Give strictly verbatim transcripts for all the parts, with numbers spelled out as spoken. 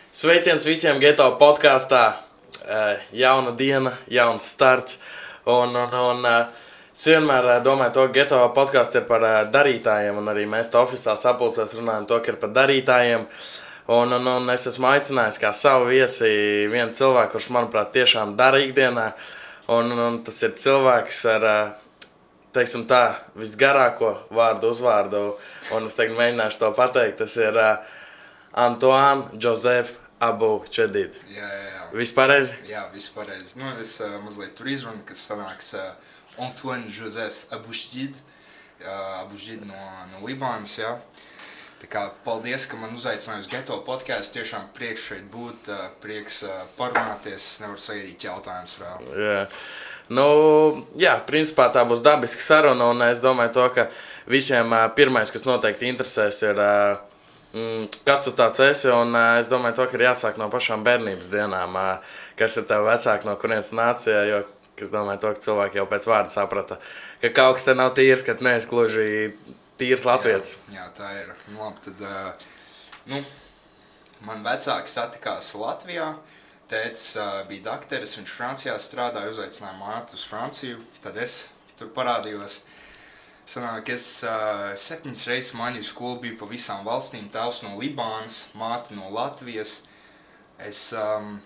Sveiciens visiem Geto podkāstā. Jauna diena, jauns starts. Un, un, un es vienmēr domāju, to, ka Geto podkāsts ir par darītājiem. Un arī mēs to oficiālā sapulcēs runājam, to, ka ir par darītājiem. Un, un, un es esmu aicinājis kā savu viesi vienu cilvēku, kurš, manuprāt, tiešām dara ikdienā. Un, un tas ir cilvēks ar, teiksim tā, visgarāko vārdu uzvārdu. Un es tagad mēģināšu to pateikt. Tas ir Antoine Joseph Abou Chedid. Jā, jā, jā. Viss pareizi? Jā, viss pareizi. Nu, es uh, mazliet tur izrunu, kas sanāks uh, Antoine Joseph Abou Chedid. Uh, Abou Chedid no, no Libānas, jā. Tā kā paldies, ka man uzaicināja uz Geto podcastu. Tiešām prieks šeit būt, uh, prieks uh, parunāties. Es nevaru sagaidīt jautājumus vēl. Jā. Nu, jā, principā tā būs dabiska saruna, un es domāju to, ka visiem uh, pirmais, kas noteikti interesēs, ir uh, Mm, kas tu tāds esi, un uh, es domāju, to, ka ir jāsāk no pašām bērnības dienām, uh, kas ir tev vecāki, no kurienes nācija, jo es domāju, to, ka cilvēki jau pēc vārda saprata, ka kaut kas te nav tīrs, ka tu neesi gluži tīrs latvietis. Jā, jā, tā ir. Nu, labi, tad, uh, nu, man vecāki satikās Latvijā, tētis uh, bija dakteris, viņš Francijā strādāja, uzaicināja māti uz Franciju, tad es tur parādījos. Sanāk, es uh, septiņas reizes mainīju skolu, biju pa visām valstīm, tēvs no Libānas, māte no Latvijas. Es um,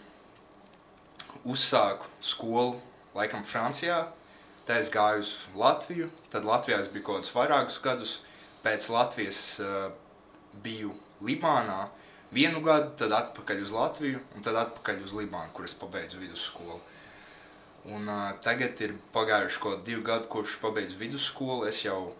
uzsāku skolu laikam Francijā, tā es gāju uz Latviju, tad Latvijā es biju kaut kādus vairākus gadus, pēc Latvijas es uh, biju Libānā vienu gadu, tad atpakaļ uz Latviju un tad atpakaļ uz Libānu, kur es pabeidzu vidusskolu. Un uh, tagad ir pagājuši kaut divi gadi, kopš pabeidzu vidusskolu. Es jau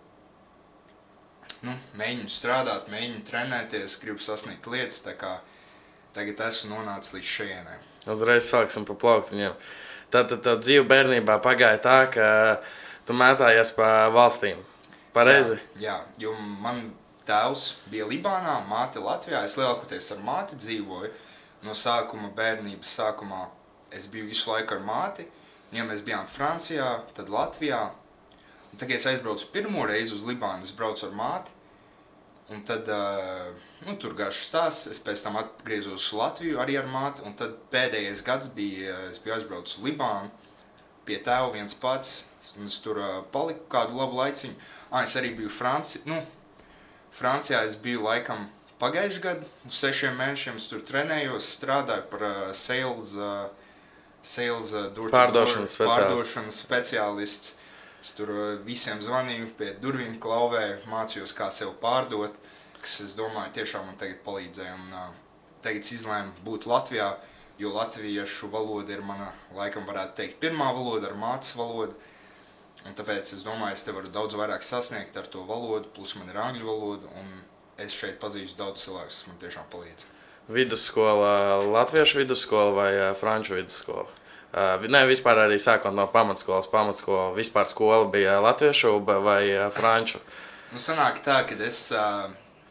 nu, mēģinu strādāt, mēģinu trenēties, gribu sasniegt lietas, tā kā tagad esmu nonācis līdz šejienai. Uzreiz sāksim pa plauktiņiem. Tad, tad, tad dzīve bērnībā pagāja tā, ka tu mētājies pa valstīm. Pareizi? Jā, jā, jo man tēvs bija Libānā, māte Latvijā. Es lielākoties ar māti dzīvoju. No sākuma, bērnības sākumā es biju visu laiku ar māti. Ja mēs bijām Francijā, tad Latvijā. Un tagad es aizbraucu pirmo reizi uz Libānu, es braucu ar māti. Un tad, uh, nu, tur garš stāsts, es pēc tam atgriezos uz Latviju arī ar māti. Un tad pēdējais gads bija, es biju aizbraucu uz Libānu pie tēva viens pats. Un es tur uh, paliku kādu labu laiciņu. Ah, es arī biju Franci... nu, Francijā, es biju laikam pagājuši gadu. Uz sešiem mēnešiem es tur trenējos, strādāju par uh, sales... Uh, Sales, uh, pārdošanas speciālists. Pārdošanas speciālists. Es tur uh, visiem zvanīju, pie durvīm klauvēju, mācījos, kā sev pārdot, kas, es domāju, tiešām man tagad palīdzēja. Un, uh, tagad izlēmu būt Latvijā, jo latviešu valoda ir mana, laikam varētu teikt, pirmā valoda ar mātes valodu. Un tāpēc es domāju, es te varu daudz vairāk sasniegt ar to valodu, plus man ir angļu valoda, un es šeit pazīstu daudz cilvēkus, kas man tiešām palīdz. Vidusskola, latviešu vidusskola vai uh, franču vidusskola? Uh, ne, vispār arī sākot no pamatskolas, pamatskola, vispār skola bija latviešu vai uh, franču? Nu, sanāk tā, ka es uh,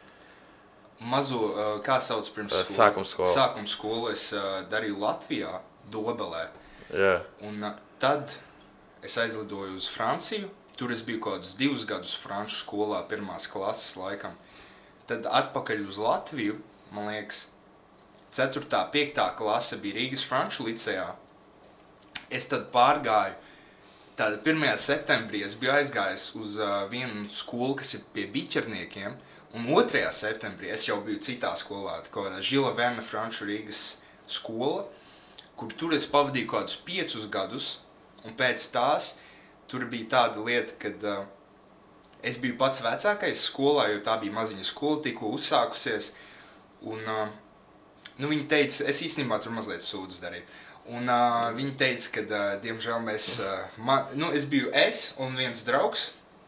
mazo, uh, kā sauc pirms skolu? Sākums skolu. Sākums skolu es uh, darīju Latvijā, Dobelē. Yeah. Un uh, tad es aizlidoju uz Franciju, tur es biju kaut kādus divus gadus franču skolā, pirmās klases laikam. Tad atpakaļ uz Latviju, man liekas, ceturtā, piektā klase bija Rīgas franču licejā. Es tad pārgāju, tāda pirmajā septembrī es biju aizgājis uz uh, vienu skolu, kas ir pie biķerniekiem, un otrajā septembrī es jau biju citā skolā, kaut kādā Žila Verna franču Rīgas skola, kur tur es pavadīju kaut kādus piecus gadus, un pēc tās tur bija tāda lieta, kad uh, es biju pats vecākais skolā, jo tā bija maziņa skola, tikko uzsākusies, un uh, nu, viņi teica, es īstenībā tur mazliet sūdzes darīju. Un uh, viņi teica, ka, uh, diemžēl, mēs, uh, man, nu, es biju es un viens draugs,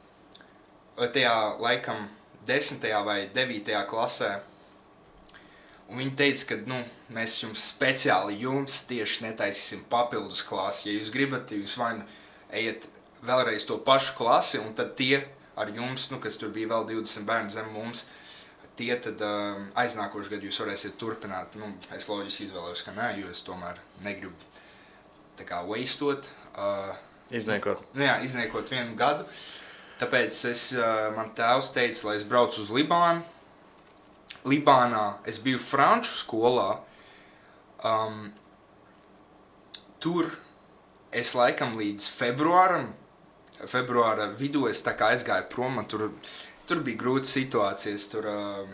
tajā laikam desmitajā vai devītajā klasē. Un viņi teica, ka, nu, mēs jums speciāli jums tieši netaisīsim papildus klasi. Ja jūs gribat, jūs vai nu ejiet vēlreiz to pašu klasi, un tad tie ar jums, nu, kas tur bija vēl divdesmit bērni zem mums, tie tad uh, aiznākošu gadu jūs varēsiet turpināt. Nu, es loģiski izvēlējos, ka nē, jo es tomēr negribu tā kā wasteot. Uh, Izniekot. Nu, jā, izniekot vienu gadu. Tāpēc es, uh, man tēvs teica, lai es braucu uz Libānu. Libānā es biju franču skolā, Um, tur es laikam līdz februāram, februāra vidū es tā kā aizgāju prom, man tur, tur bija grūtas situācijas, tur,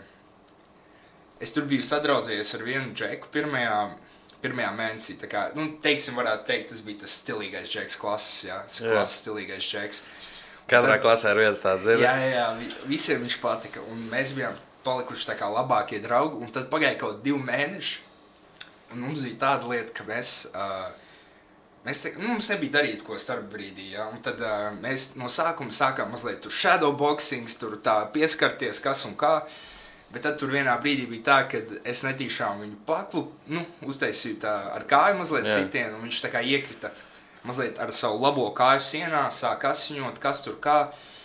uh, es tur biju sadraudzējies ar vienu džeku pirmajā, pirmajā mēnesī, tā kā, nu, teiksim, varētu teikt, tas bija tas stilīgais džeks klases, jā, tas klases stilīgais džeks. Katrā tad, klasē ir viens tāds, zini? Jā, jā, jā, visiem viņš patika, un mēs bijām palikuši tā kā labākie draugi, un tad pagāja kaut divi mēneši, un mums bija tāda lieta, ka mēs, uh, mēs te, nu, mums nebija darīt ko starp brīdī, ja? Un tad uh, mēs no sākuma sākām mazliet tur shadowboxings, tur tā pieskarties, kas un kā, bet tad tur vienā brīdī bija tā, kad es netīšām viņu paklu, nu, uztaisīju tā ar kāju mazliet yeah. sitienu, un viņš tā kā iekrita mazliet ar savu labo kāju sienā, sāk asiņot, kas tur kā.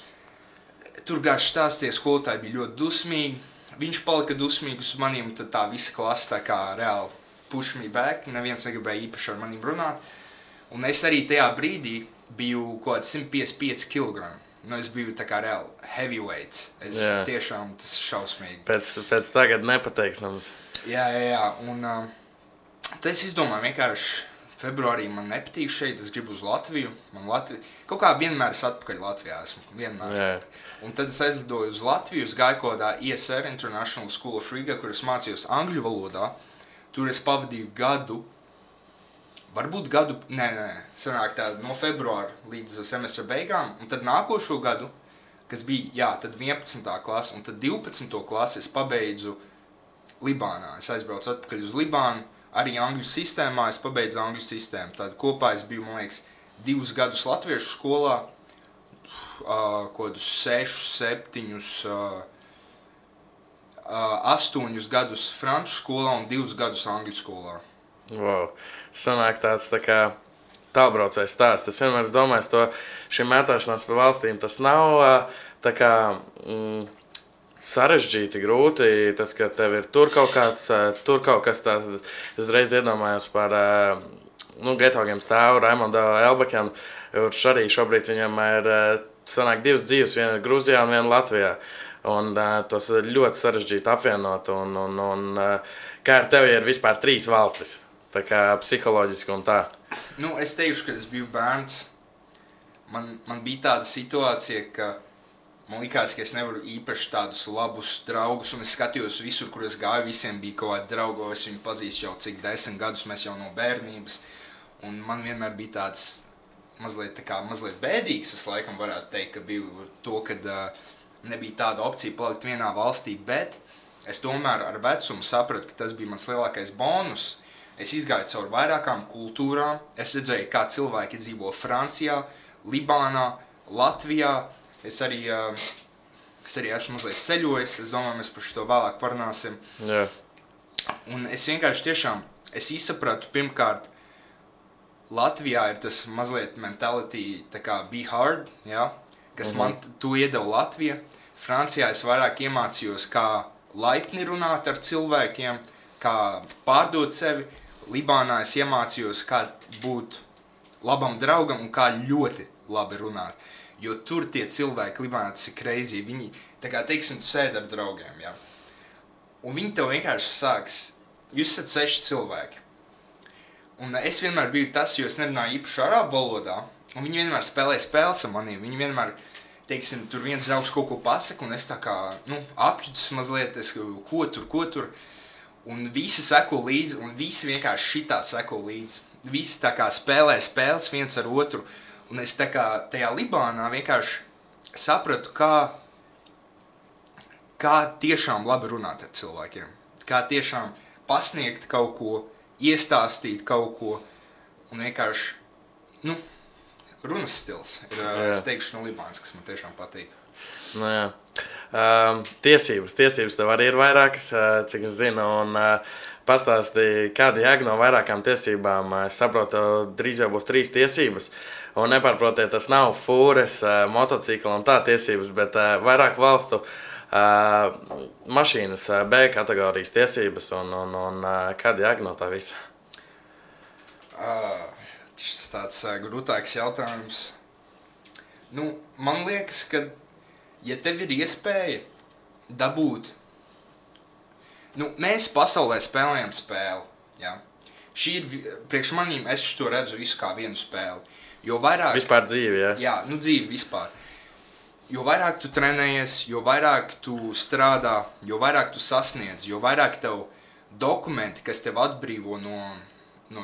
Tur gājuši stāsties, skolotāji bija ļoti dusmīgi. Viņš palika dusmīgs uz maniem, tad tā visa klase tā kā reāli push me back. Neviens negribēja īpaši ar maniem runāt. Un es arī tajā brīdī biju kaut kāds simt piecdesmit pieci kilogrami. Nu, es biju tā kā reāli heavyweights. Es jā. Tiešām tas ir šausmīgi. Pēc, pēc tagad nepateiks mums. Jā, jā, jā. Un uh, tad es izdomāju vienkārši, februārī man nepatīk šeit, es gribu uz Latviju. Man Latvija, kaut kā vienmēr es atpakaļ Latvijā esmu, vienmēr. Yeah. Un tad es aizlidoju uz Latviju, es gāju kodā I S R, International School of Riga, kur es mācījos angļu valodā. Tur es pavadīju gadu, varbūt gadu, nē, nē, sanāk tā no februāra līdz semestra beigām. Un tad nākošo gadu, kas bija, jā, tad vienpadsmitā klase, un tad divpadsmitā klase es pabeidzu Libānā. Es aizbraucu atpakaļ uz Libānu. Arī angļu sistēmā es pabeidzu angļu sistēmu. Tad kopā es biju, man liekas, divus gadus latviešu skolā, uh, kodus sešus, septiņus, uh, uh, astoņus gadus franču skolā un divus gadus angļu skolā. Wow. Sanāk tāds tā kā tālbraucējs stāsts. Es vienmēr domāju, to šī mētāšanās pa valstīm, tas nav uh, tā kā... Mm, sarežģīti, grūti, tas, ka tev ir tur kaut kāds, tur kaut kas tāds, es uzreiz iedomājos par, nu, Getaugiem stāvu, Raimondu Elbekenu, kurš arī šobrīd viņam ir, sanāk, divas dzīves, viena Grūzijā un viena Latvijā, un tos ļoti sarežģīti apvienot, un, un, un kā ar tevi ir vispār trīs valstis, tā kā psiholoģiski un tā. Nu, es teikšu, kad es biju bērns, man, man bija tāda situācija, ka man likās, ka es nevaru īpaši tādus labus draugus, un es skatījos visur, kur es gāju, visiem bija kaut kādi draugi, es viņu pazīstu jau cik desmit gadus, mēs jau no bērnības, un man vienmēr bija tāds mazliet, tā kā, mazliet bēdīgs, es laikam varētu teikt, ka biju to, kad uh, nebija tāda opcija palikt vienā valstī, bet es tomēr ar vecumu sapratu, ka tas bija mans lielākais bonus. Es izgāju caur vairākām kultūrām, es redzēju, kā cilvēki dzīvo Francijā, Libānā, Latvijā. Es arī, es arī esmu mazliet ceļojis, es domāju, mēs par šo vēlāk parunāsim. Jā. Un es vienkārši tiešām, es izsapratu, pirmkārt, Latvijā ir tas mazliet mentality, tā kā be hard, jā, kas mhm. man to iedeva Latvija. Francijā es vairāk iemācījos, kā laipni runāt ar cilvēkiem, kā pārdot sevi. Libānā es iemācījos, kā būt labam draugam un kā ļoti labi runāt. Jo tur tie cilvēki Libānā, tas ir crazy, viņi, tā kā, teiksim, tu sēdi ar draugiem, jā. Un viņi tev vienkārši sāks, jūs esat seši cilvēki. Un es vienmēr biju tas, jo es nerunāju īpaši arābu valodā, un viņi vienmēr spēlēja spēles ar maniem, viņi vienmēr, teiksim, tur viens draugs kaut ko pasaka, un es tā kā, nu, apjutas mazliet, es ko tur, ko tur, un visi seko līdzi, un visi vienkārši šitā seko līdzi. Visi tā kā spēlē spēles viens ar otru. Un es tā kā tajā Libānā vienkārši sapratu, kā, kā tiešām labi runāt ar cilvēkiem. Kā tiešām pasniegt kaut ko, iestāstīt kaut ko. Un vienkārši, nu, runas stils ir, jā. Es teikšu, no Libānas, kas man tiešām patīk. Nu jā. Um, tiesības, tiesības tev arī ir vairākas, cik es zinu, un uh, pastāstīja, kāda jēga no vairākām tiesībām. Es saprotu, drīz jau būs trīs tiesības. Un nepārprotiet, tas nav fūres, motocikla un tā tiesības, bet uh, vairāk valstu uh, mašīnas uh, B kategorijas tiesības un, un, un uh, kāda jēga no tā visa? Uh, tas tāds uh, grūtāks jautājums. Nu, man liekas, ka ja tev ir iespēja dabūt, nu, mēs pasaulē spēlējam spēli, jā. šī ir, priekš manīm, es to redzu visu kā vienu spēli. Jo vairāk... Vispār dzīvi, jā? Jā, nu dzīvi vispār. Jo vairāk tu trenējies, jo vairāk tu strādā, jo vairāk tu sasniedz, jo vairāk tev dokumenti, kas tev atbrīvo no... no,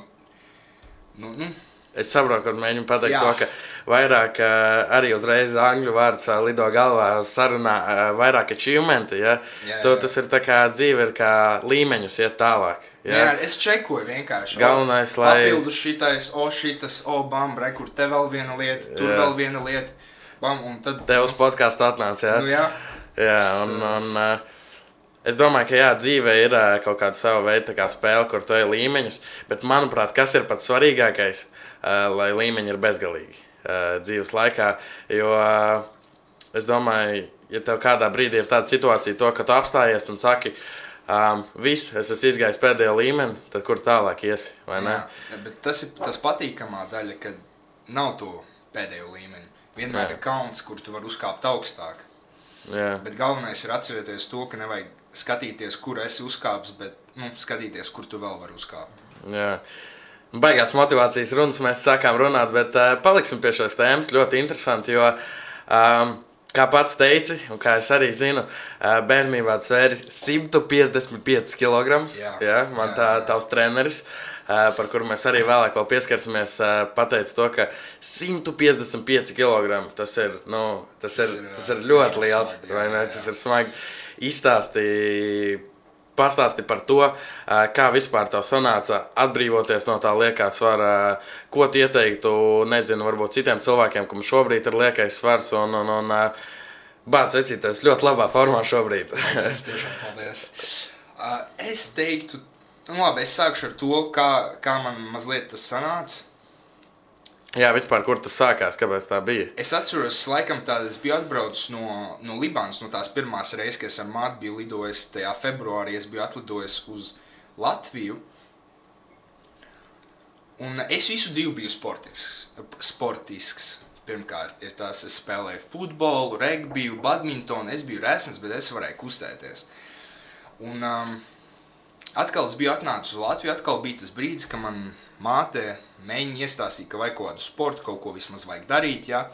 no nu, Es saprotu, ka mēģinu pateikt Jā. to, ka vairāk arī uzreiz angļu vārds lido galvā uz sarunā, vairāk achievementi, ja? Jā, To, jā. tas ir tā kā dzīve, ir kā līmeņus iet tālāk. Ja? jā, es čekoju vienkārši. Galvenais, o, lai- Papildus šitais, o šitas, o bam, re, kur te vēl viena lieta, tur Jā. vēl viena lieta. Bam, un tad... Tev uz podcastu atnāca, ja? Nu jā. Jā, un, un uh, es domāju, ka jā, dzīve ir uh, kaut kāda sava veida tā kā spēle, kur tu ej līmeņus, bet manuprāt, kas ir pats svarīgākais, uh, lai līmeņi ir bezgalīgi uh, dzīves laikā, jo uh, es domāju, ja tev kādā brīdī ir tāda situācija, to, ka tu apstājies un saki, um, viss, es esmu izgājis pēdējo līmeni, tad kur tālāk iesi, vai ne? Jā, bet tas ir tas patīkamā daļa, kad nav to pēdējo līmeņu. Vienmēr Jā. ir kalns, kur tu vari uzkāpt augstāk. Jā. Bet galvenais ir atcerēties to, ka nevajag skatīties, kur esi uzkāps, bet nu, skatīties, kur tu vēl vari uzkāpt. Jā. Baigās motivācijas runas mēs sākām runāt, bet uh, paliksim pie šās tēmas. Ļoti interesanti, jo, um, kā pats teici, un kā es arī zinu, uh, bērnībā tu svēri simt piecdesmit piecus kilogramus. Jā. Jā, man Jā, tā jā. tavs treneris, uh, par kuru mēs arī vēlāk vēl pieskarsimies, uh, pateica to, ka simt piecdesmit pieci kilogrami, tas ir, nu, tas ir, tas ir ļoti liels, smagi, jā, vai ne? jā, jā. Tas ir smagi. Izstāstīja, pastāsti par to, ā, kā vispār tev sanāca atbrīvoties no tā liekā svara, ko tu ieteiktu, nezinu, varbūt citiem cilvēkiem, kam šobrīd ir liekais svars, un, un, un ā, bāc vecīties ļoti labā formā šobrīd. Es tiešām paldies. Uh, es teiktu, nu labi, es sākšu ar to, kā, kā man mazliet tas sanāca. Jā, vispār, kur tas sākās, kāpēc tā bija? Es atceros, laikam tā, es biju atbraucis no, no Libānas, no tās pirmās reizes, kad es ar māti biju lidojis, tajā februārī es biju atlidojis uz Latviju. Un es visu dzīvi biju sportisks. sportisks. Pirmkārt, ir tās, es spēlēju futbolu, regbiju, badmintonu, es biju resns, bet es varēju kustēties. Un um, atkal es biju atnācis uz Latviju, atkal bija tas brīdis, ka man māte mēģina iestāstīt, ka vajag kaut kādu sportu, kaut ko vismaz vajag darīt, jā.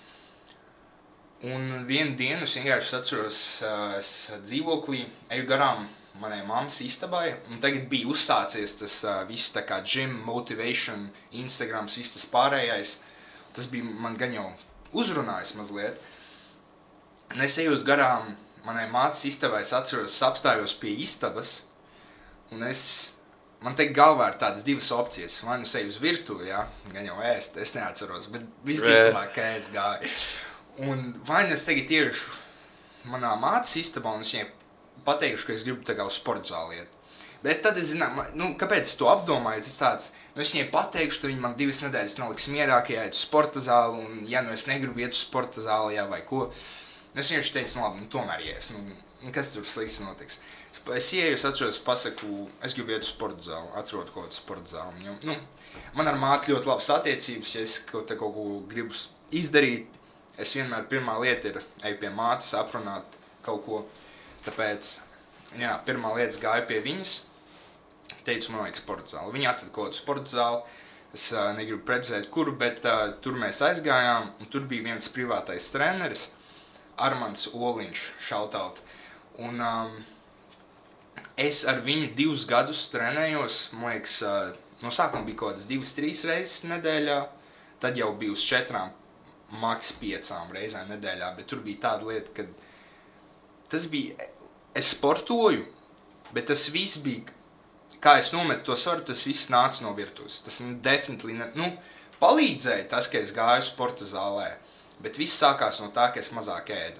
Un vienu dienu es vienkārši atceros, es dzīvoklī eju garām manai mammas istabai, un tagad bija uzsācies tas viss tā kā gym, motivation, Instagrams, viss tas pārējais. Tas bija man gan jau uzrunājis mazliet. Un es ejot garām manai mātes istabai, es atceros, es apstājos pie istabas, un es... Man te galvā ir tādas divas opcijas. Vai nu seju uz virtuvi, jā, gan jau ēst, es neatceros, bet visticamāk, ka es gāju. Un vai nu es tagad iešu manā mātes istabā un es viņai pateikšu, ka es gribu tā kā uz sporta zāli iet. Bet tad es zinām, nu, kāpēc es to apdomāju, tas tāds, nu es viņai pateikšu, tad viņa man divas nedēļas neliks mierā, ka jāiet uz sporta zāli, un ja nu es negribu iet uz sporta zāli, jā, vai ko. Nu es vienkārši teicu, nu labi, nu tomēr ies, nu, nu kas tur slikts notiks. Es ieju, es atceros, pasaku, es gribu iet uz sporta zāli, atrodu kaut kādu sporta zāli. Jo, nu, man ar māti ļoti labas attiecības, ja es kaut, kaut ko gribu izdarīt, es vienmēr pirmā lieta ir eju pie mātes, aprunāt kaut ko. Tāpēc, jā, pirmā lieta gāju pie viņas, teicu, man vajag sporta zāli. Viņa atrada kaut kādu sporta zāli, es uh, negribu precizēt kuru, bet uh, tur mēs aizgājām, un tur bija viens privātais treneris, Armands Oliņš, shoutout. Un... Um, Es ar viņu divus gadus trenējos, man liekas, no sākuma bija kaut kādas divas, trīs reizes nedēļā, tad jau bija uz četrām, maks piecām reizēm nedēļā, bet tur bija tāda lieta, ka tas bija, es sportoju, bet tas viss bija, kā es nometu to svaru, tas viss nāca no virtuves. Tas definitely, ne, nu, palīdzēja tas, ka es gāju sporta zālē, bet viss sākās no tā, ka es mazāk ēdu.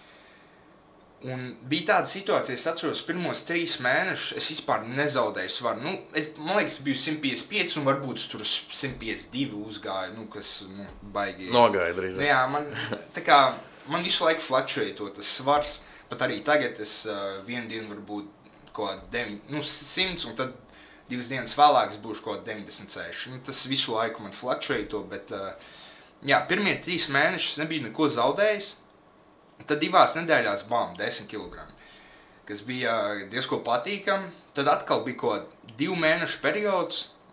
Un bija tāda situācija, es atceros, pirmos trīs mēnešus es vispār nezaudēju svaru. Nu, es, man liekas, biju simt piecdesmit pieci un varbūt es tur simt piecdesmit divi uzgāju, nu, kas, nu, baigi. Nogāja drīzāk. Jā, man, tā kā, man visu laiku fluctuēja to tas svars, pat arī tagad es uh, vienu dienu varbūt kaut kādu deviņi, nu, simts, un tad divas dienas vēlāk es būšu kaut kādu deviņdesmit seši. Nu, tas visu laiku man fluctuēja to, bet, uh, jā, pirmie trīs mēnešus nebija neko zaudējis. Tad divās nedēļās, bām, desmit kilogrami, kas bija diezko patīkami. Tad atkal bija kaut divu mēnešu periods,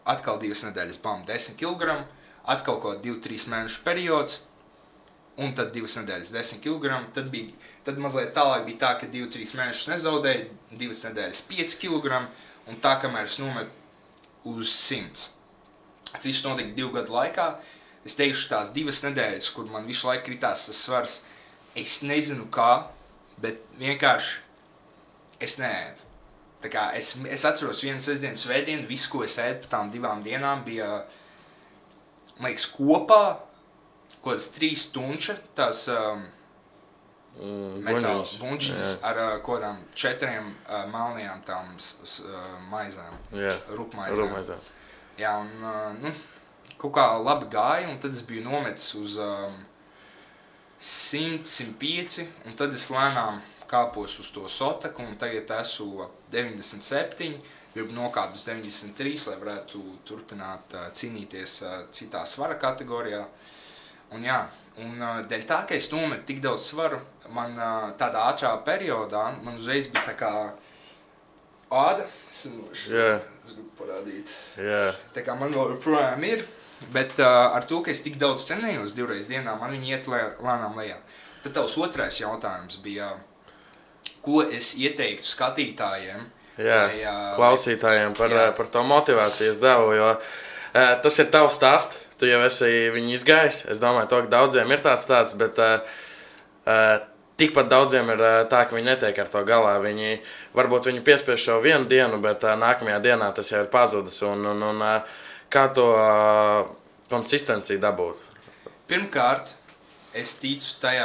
atkal divas nedēļas bam, desmit kilogramu, atkal kaut divi trīs mēnešu periods, un tad divas nedēļas desmit kilogramu, tad, bija, tad mazliet tālāk bija tā, ka divi trīs mēnešus nezaudēju, divas nedēļas pieci kilogramu, un tā, kamēr es nometu uz simts. Tas viss notika divu gadu laikā, es teikšu tās divas nedēļas, kur man visu laiku kritās tas svars, es nezinu kā, bet vienkārši es neēdu. Tā kā es, es atceros vienu sestdienu svētdienu, visu, ko es ēdu par tām divām dienām, bija, man liekas, kopā, kaut kādas trīs tunča, tās um, mm, metāla buņģiņas ar uh, kaut kādām četriem uh, melnajām tām uh, maizēm, yeah. rupmaizēm. Rupmaizēm. Jā, un, uh, nu, kaut kā labi gāja, un tad es biju nometis uz um, simt, simt pieci, un tad es lēnām kāpos uz to sotaku, un tagad esmu deviņdesmit septiņi, gribu nokāpt uz deviņdesmit trīs, lai varētu turpināt uh, cīnīties uh, citā svara kategorijā. Un jā, un uh, dēļ tā, ka es nometu tik daudz svaru, man uh, tādā ātrā periodā, man uzreiz bija tā kā āda, es, yeah. es gribu parādīt, yeah. tā kā man vēl joprojām ir, bet uh, ar to, ka es tik daudz trenējos divreiz dienā, man viņi iet lē, lēnām lejā. Tad tavs otrais jautājums bija, ko es ieteiktu skatītājiem, Jā, vai, uh, klausītājiem par, jā. par to motivācijas devu, jo uh, tas ir tavs stāsts, tu jau esi viņu izgājis, es domāju, to, ka daudziem ir tāds tāds, bet uh, uh, tikpat daudziem ir uh, tā, ka viņi netiek ar to galā, viņi, varbūt viņi piespiež šo vienu dienu, bet uh, nākamajā dienā tas jau ir pazudis, un, un, un uh, kā to uh, konsistenciju dabūt? Pirmkārt, es ticu tajā,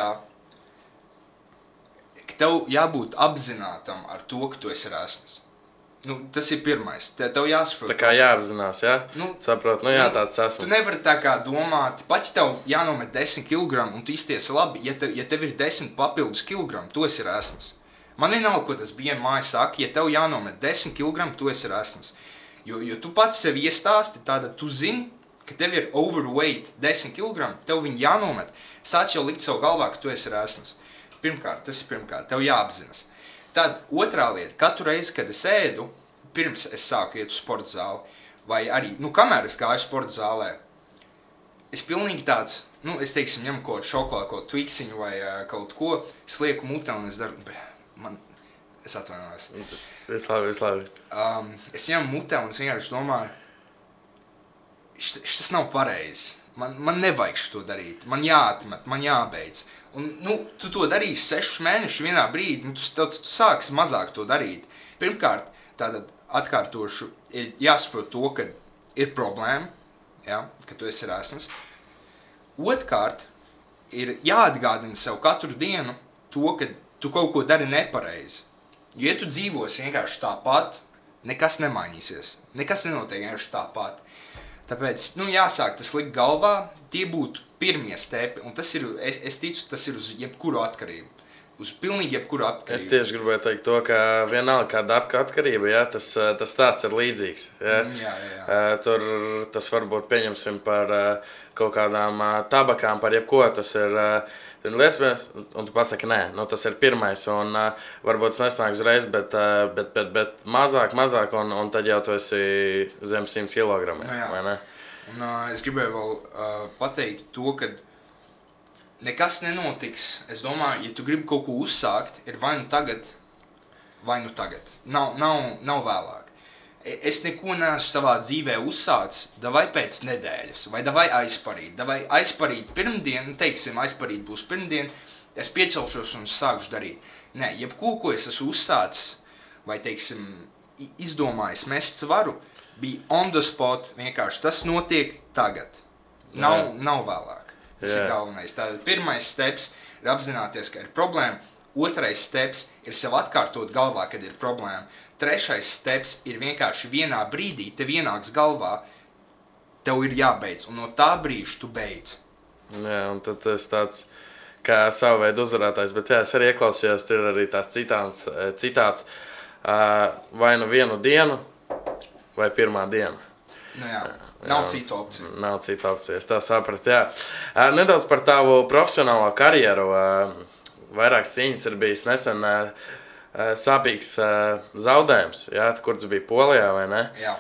ka tev jābūt apzinātam ar to, ka tu esi rēsnis. Nu, tas ir pirmais. Te, tev jāsaprot. Tā kā jāapzinās, jā? Nu, Saprot, nu jā, tāds esmu. Tu nevari tā kā domāt, pat ja tev jānomet desmit kilogramu un tu izties labi, ja tev, ja tev ir desmit papildus kilogramu, tu esi rēsnis. Man vienalga, ko tas B M I saka, ja tev jānomet desmit kilogramu, tu esi rēsnis. Jo, jo tu pats sev iestāsti, tāda tu zini, ka tev ir overweight desmit kilogramu, tev viņi jānomet. Sāc jau likt savu galvā, ka tu esi rēsnis. Pirmkārt, tas ir pirmkārt, tev jāapzinas. Tad otrā lieta, katru reizi, kad es ēdu, pirms es sāku iet uz sporta zāli, vai arī, nu, kamēr es gāju sporta zālē, es pilnīgi tāds, nu, es teiksim, ņemu kaut šokolādu, kaut tviksiņu vai uh, kaut ko, es lieku mutē un es daru, man, es atvainojos. Viss labi, viss labi. Um, es ņemu mutē un es vienkārši domāju, šis nav pareizi. Man, man nevajag to darīt, man jāatmet, man jābeidz. Un, nu, tu to darīsi sešus mēnešus vienā brīdī, nu, tu, tu, tu sāksi mazāk to darīt. Pirmkārt, tātad atkārtošu, ir jāsaprot to, ka ir problēma, ja, ka tu esi rēsnis. Otkārt, ir jāatgādina sev katru dienu to, ka tu kaut ko dari nepareizi. Jo, ja tu dzīvosi vienkārši tāpat, nekas nemainīsies, nekas nenotiek vienkārši tāpat. Tāpēc, nu, jāsāk tas likt galvā, tie būtu pirmie stepi, un tas ir, es, es ticu, tas ir uz jebkuru atkarību. Uz pilnīgi jebkuru atkarību. Es tieši gribēju teikt to, ka vienalga kāda atkarība, jā, tas, tas stāsts ir līdzīgs. Jā. Mm, jā, jā, jā. Tur tas varbūt pieņemsim par kaut kādām tabakām, par jebko, tas ir liecības, un tu pasaki, nē, nu, tas ir pirmais, un varbūt tas nesnāk uzreiz, bet, bet, bet, bet mazāk, mazāk, un, un tad jau tu esi zem simts kilogramiem, nu, vai ne? Un uh, es gribēju vēl uh, pateikt to, ka nekas nenotiks. Es domāju, ja tu gribi kaut ko uzsākt, ir vai nu tagad, vai nu tagad. Nav, nav, nav vēlāk. Es neko neesmu savā dzīvē uzsācis, davai pēc nedēļas, vai davai aizparīt. Davai aizparīt pirmdien, teiksim, aizparīt būs pirmdien, es piecelšos un sākšu darīt. Nē, jebko, ko es esmu uzsācis, vai, teiksim, izdomājis mest svaru, bija on the spot, vienkārši tas notiek tagad. Nav, nav vēlāk. Tas Jā. ir galvenais. Tātad pirmais steps ir apzināties, ka ir problēma. Otrais steps ir sev atkārtot galvā, kad ir problēma. Trešais steps ir vienkārši vienā brīdī, tev ienāks galvā, tev ir jābeidz. Un no tā brīža tu beidz. Jā, un tad tas tāds kā savu veidu uzvarētājs. Bet jā, es arī ieklausījos, tur ir arī tās citāts, citāts vai nu vienu dienu, vai pirmā diena. Nu jā, nav cita opcija. Nav cita opcija, es tā sapratu, jā. Nedaudz par tavu profesionālo karjeru. Vairākas cīņas ir bijis nesen sāpīgs zaudējums, jā, kur tas bija Polijā, vai ne? Jā.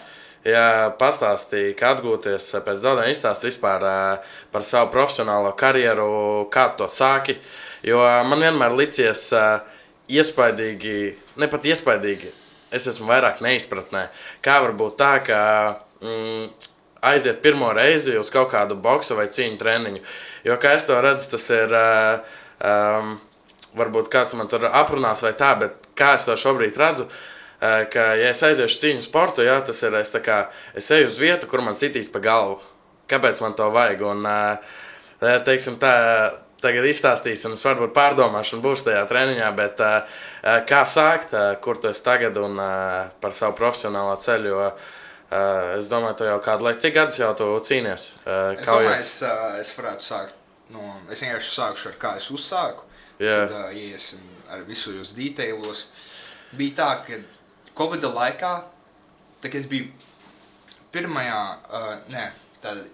ja pastāstīji, kā atgūties pēc zaudējuma, izstāsti vispār par savu profesionālo karjeru, kā to sāki. Jo man vienmēr licies iespaidīgi, ne pat iespaidīgi, es esmu vairāk neizpratnē. Kā var būt tā, ka mm, aiziet pirmo reizi uz kaut kādu boksa vai cīņu treniņu. Jo, kā es to redzu, tas ir, um, varbūt kāds man tur aprunās vai tā, bet kā es to šobrīd redzu, ka, ja es aiziešu cīņu sportu, jā, tas ir, es tā kā, es eju uz vietu, kur man sitīs pa galvu. Kāpēc man to vajag? Un, teiksim, tā, tagad izstāstīšu, un es varbūt pārdomāšu un būšu tajā treniņā, bet kā sākt, kur tu esi tagad un par savu profesionālo ceļu, jo es domāju, tu jau kādu laiku, cik gadus jau tu cīnies? Es domāju, es, es varētu sākt, no, es vienkārši sākušu ar kā es uzsāku, yeah. Tad iesim ar visu jūs detailos. Bija tā, ka Covida laikā, tā kā es biju pirmajā, uh, ne, tāda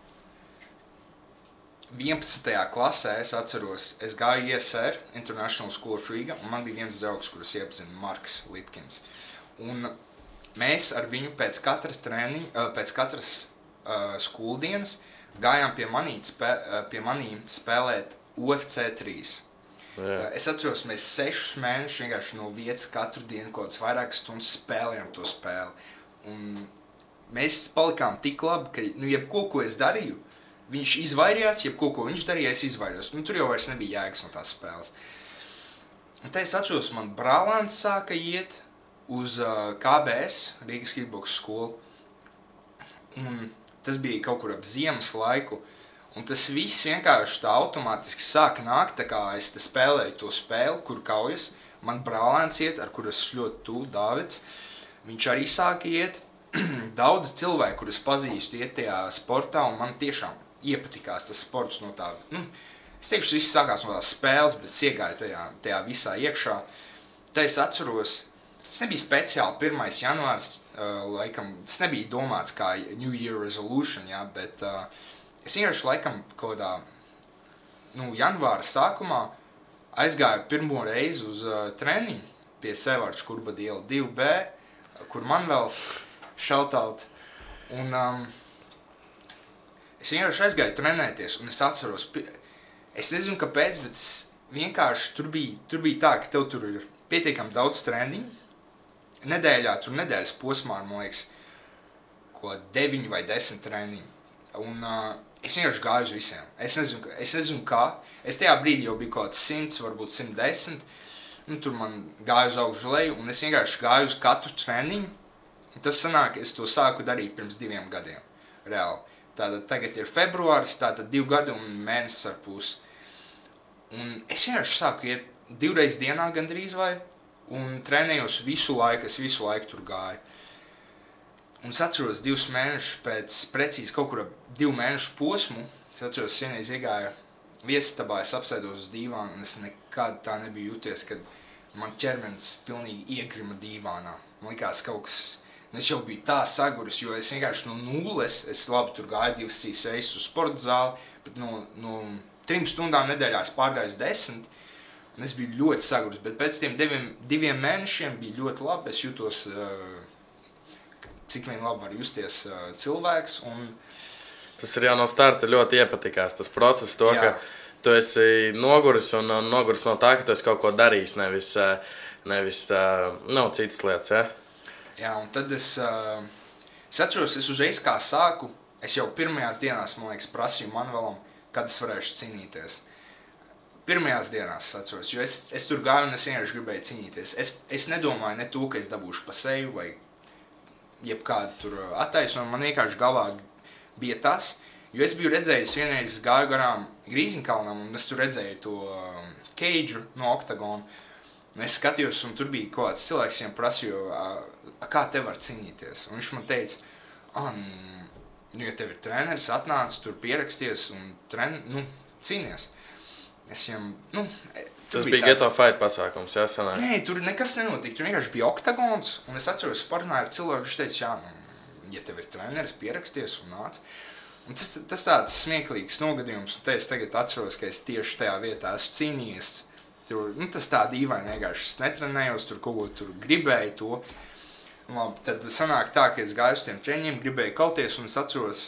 vienpadsmitajā klasē, es atceros, es gāju I S R, International School of Riga, un man bija viens draugs, kurus iepazina, Marks Lipkins. Un mēs ar viņu pēc katra treniņa, uh, pēc katras uh, skoldienas gājām pie, manī, spē, uh, pie manīm spēlēt U F C trīs. Yeah. Es atceros, mēs sešus mēnešus vienkārši no vietas katru dienu kaut kāds vairākas stundas spēlējām to spēli. Un mēs palikām tik labi, ka nu, jebko, ko es darīju, viņš izvairījās, jebko, ko viņš darīja, es izvairījos. Nu, tur jau vairs nebija jēgas no tās spēles. Un te es atceros, man brālēns sāka iet uz uh, K B S, Rīgas kickboks skolu. Un tas bija kaut kur ap ziemas laiku. Un tas viss vienkārši tā automātiski sāka nākt, tā kā es te spēlēju to spēli, kur kaujas. Man brālēns iet, ar kuru es ļoti tuvu, Dāvids. Viņš arī sāka iet. Daudz cilvēku, kurus pazīstu, iet tajā sportā, un man tiešām iepatikās tas sports no tā. Nu, es teikšu, viss sākās no tās spēles, bet es iegāju tajā, tajā visā iekšā. Tā es atceros, tas nebija speciāli pirmais janvārs, uh, laikam, tas nebija domāts kā New Year resolution, jā, bet... Uh, Es vienkārši laikam kaut kādā nu, janvāra sākumā aizgāju pirmo reizi uz uh, treniņu pie Sevārds Kurbada iela divi B, kur man vēl šautaut. Un um, es vienkārši aizgāju trenēties, un es atceros, es nezinu kāpēc, bet es vienkārši tur bija, tur bija tā, ka tev tur ir pietiekami daudz treniņu. Nedēļā, tur nedēļas posmā, man liekas, ko deviņi vai desmit treniņu. Un uh, es vienkārši gāju uz visiem. Es nezinu, es nezinu kā. Es tajā brīdī jau biju kaut kāds simts, varbūt simt desmit. Nu, tur man gāju uz augšu leju, un es vienkārši gāju uz katru treniņu. Un tas sanāk, es to sāku darīt pirms diviem gadiem. Reāli. Tātad tagad ir februāris, tātad divi gadi un mēnesis ar pusi. Un es vienkārši sāku iet divreiz dienā gandrīz vai, un trenējos visu laiku, es visu laiku tur gāju. Un es atceros divus mēnešus pēc precīzi kaut kura divu mēnešu posmu. Es atceros, vienreiz iegāju viesistabā, es apsēdos uz dīvānu, un es nekad tā nebiju jūties, kad man ķermenis pilnīgi iekrima dīvānā. Man likās kaut kas, un es jau biju tā saguris, jo es vienkārši no nulles, es labi tur gāju divas trīs reizes uz sporta zāli, bet no, no trim stundām nedēļā es pārgāju uz desmit, un es biju ļoti saguris, bet pēc tiem diviem, diviem mēnešiem bija ļoti labi, es jūtos... Uh, cik vien labi var justies uh, cilvēks. Un... Tas ir jau no starta ļoti iepatikās, tas process, to, Jā. Ka tu esi noguris un, un noguris no tā, ka tu esi kaut ko darījis, nevis, nevis uh, nav citas lietas, ja? Jā, un tad es, uh, es atceros, es uzreiz kā sāku, es jau pirmajās dienās, man liekas, prasīju Manuelam, kad es varēšu cīnīties. Pirmajās dienās es atceros, jo es, es tur gāju un es vienkārši gribēju cīnīties. Es, es nedomāju ne to, ka es dabūšu pa seju vai jebkādu tur attaisnojumu, man vienkārši galvā bija tas, jo es biju redzējis, vienreiz gāju garām Grīziņkalnam, un es tur redzēju to um, keidžu no oktagona, un es skatījos, un tur bija kaut kāds cilvēks, viņam prasīju, kā te var cīnīties, un viņš man teica, ah, nu, ja tev ir treneris, atnāc, tur pieraksties un tren, nu, cīnies. Es viņam, nu, Tas bija, bija Ghetto Fight pasākums, jā, sanāk? Nē, tur nekas nenotika, tur vienkārši bija oktagons, un es atceros, parunāju ar cilvēku, viņš teica, jā, nu, ja tev ir treneris, pieraksties un nāc. Un tas, tas tāds smieklīgs nogadījums, un te es tagad atceros, ka es tieši tajā vietā esmu cīnījies. Tur, nu, tas tā dīvaini vienkārši, es netrenējos, tur kaut ko tur gribēju to. Labi, tad sanāk tā, ka es gāju uz tiem treniņiem, gribēju kauties, un es atceros,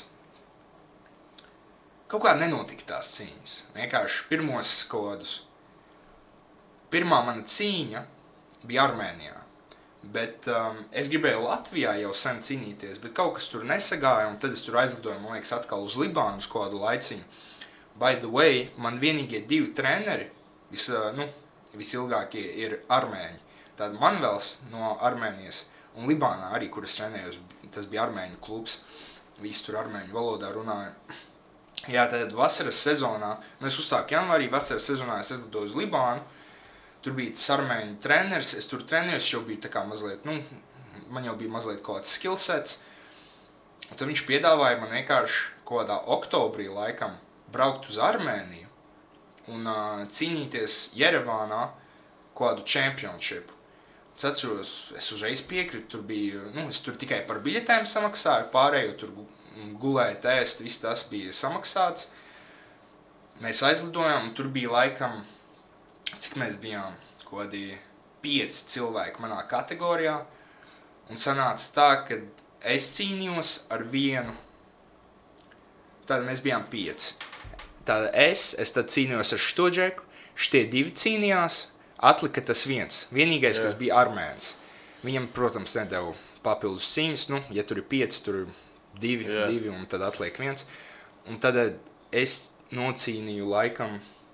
kaut kā nenotika tās cīņas. Vienkārši pirmos kodus. Pirmā mana cīņa bija Armēnijā, bet um, es gribēju Latvijā jau sen cīnīties, bet kaut kas tur nesagāja, un tad es tur aizlidoju, man liekas, atkal uz Libānu uz kādu laiciņu. By the way, man vienīgie divi treneri, vis, nu, visilgākie ir armēņi. Tāda Manuels no Armēnijas un Libānā arī, kur es trenējos, tas bija armēņu klubs, visi tur armēņu valodā runāja. Jā, tad vasaras sezonā, nu es uzsāku janvārī, vasaras sezonā es aizlidoju uz Libānu, tur bija tas armēņu treneris, es tur trenējos, jau biju tā kā mazliet, nu, man jau bija mazliet kaut kāds skillsets, un tad viņš piedāvāja man vienkārši kaut kādā oktobrī laikam braukt uz Armēniju un uh, cīnīties Jerevānā kaut kādu championship. Es atceros, es uzreiz piekritu, tur bija, nu, es tur tikai par biļetēm samaksāju, pārējo tur gulēt, ēst, viss tas bija samaksāts. Mēs aizlidojām, un tur bija laikam, cik mēs bijām, kaut kādi pieci cilvēki manā kategorijā, un sanāca tā, ka es cīnījos ar vienu, tad mēs bijām pieci. Tad es, es tad cīnījos ar šo džeku, šitie divi cīnījās, atlika tas viens, vienīgais, Jā. Kas bija armēns. Viņam, protams, nedeva papildus cīņas, nu, ja tur ir pieci, tur ir divi, Jā. divi, un tad atliek viens. Un tad es nocīnīju laikam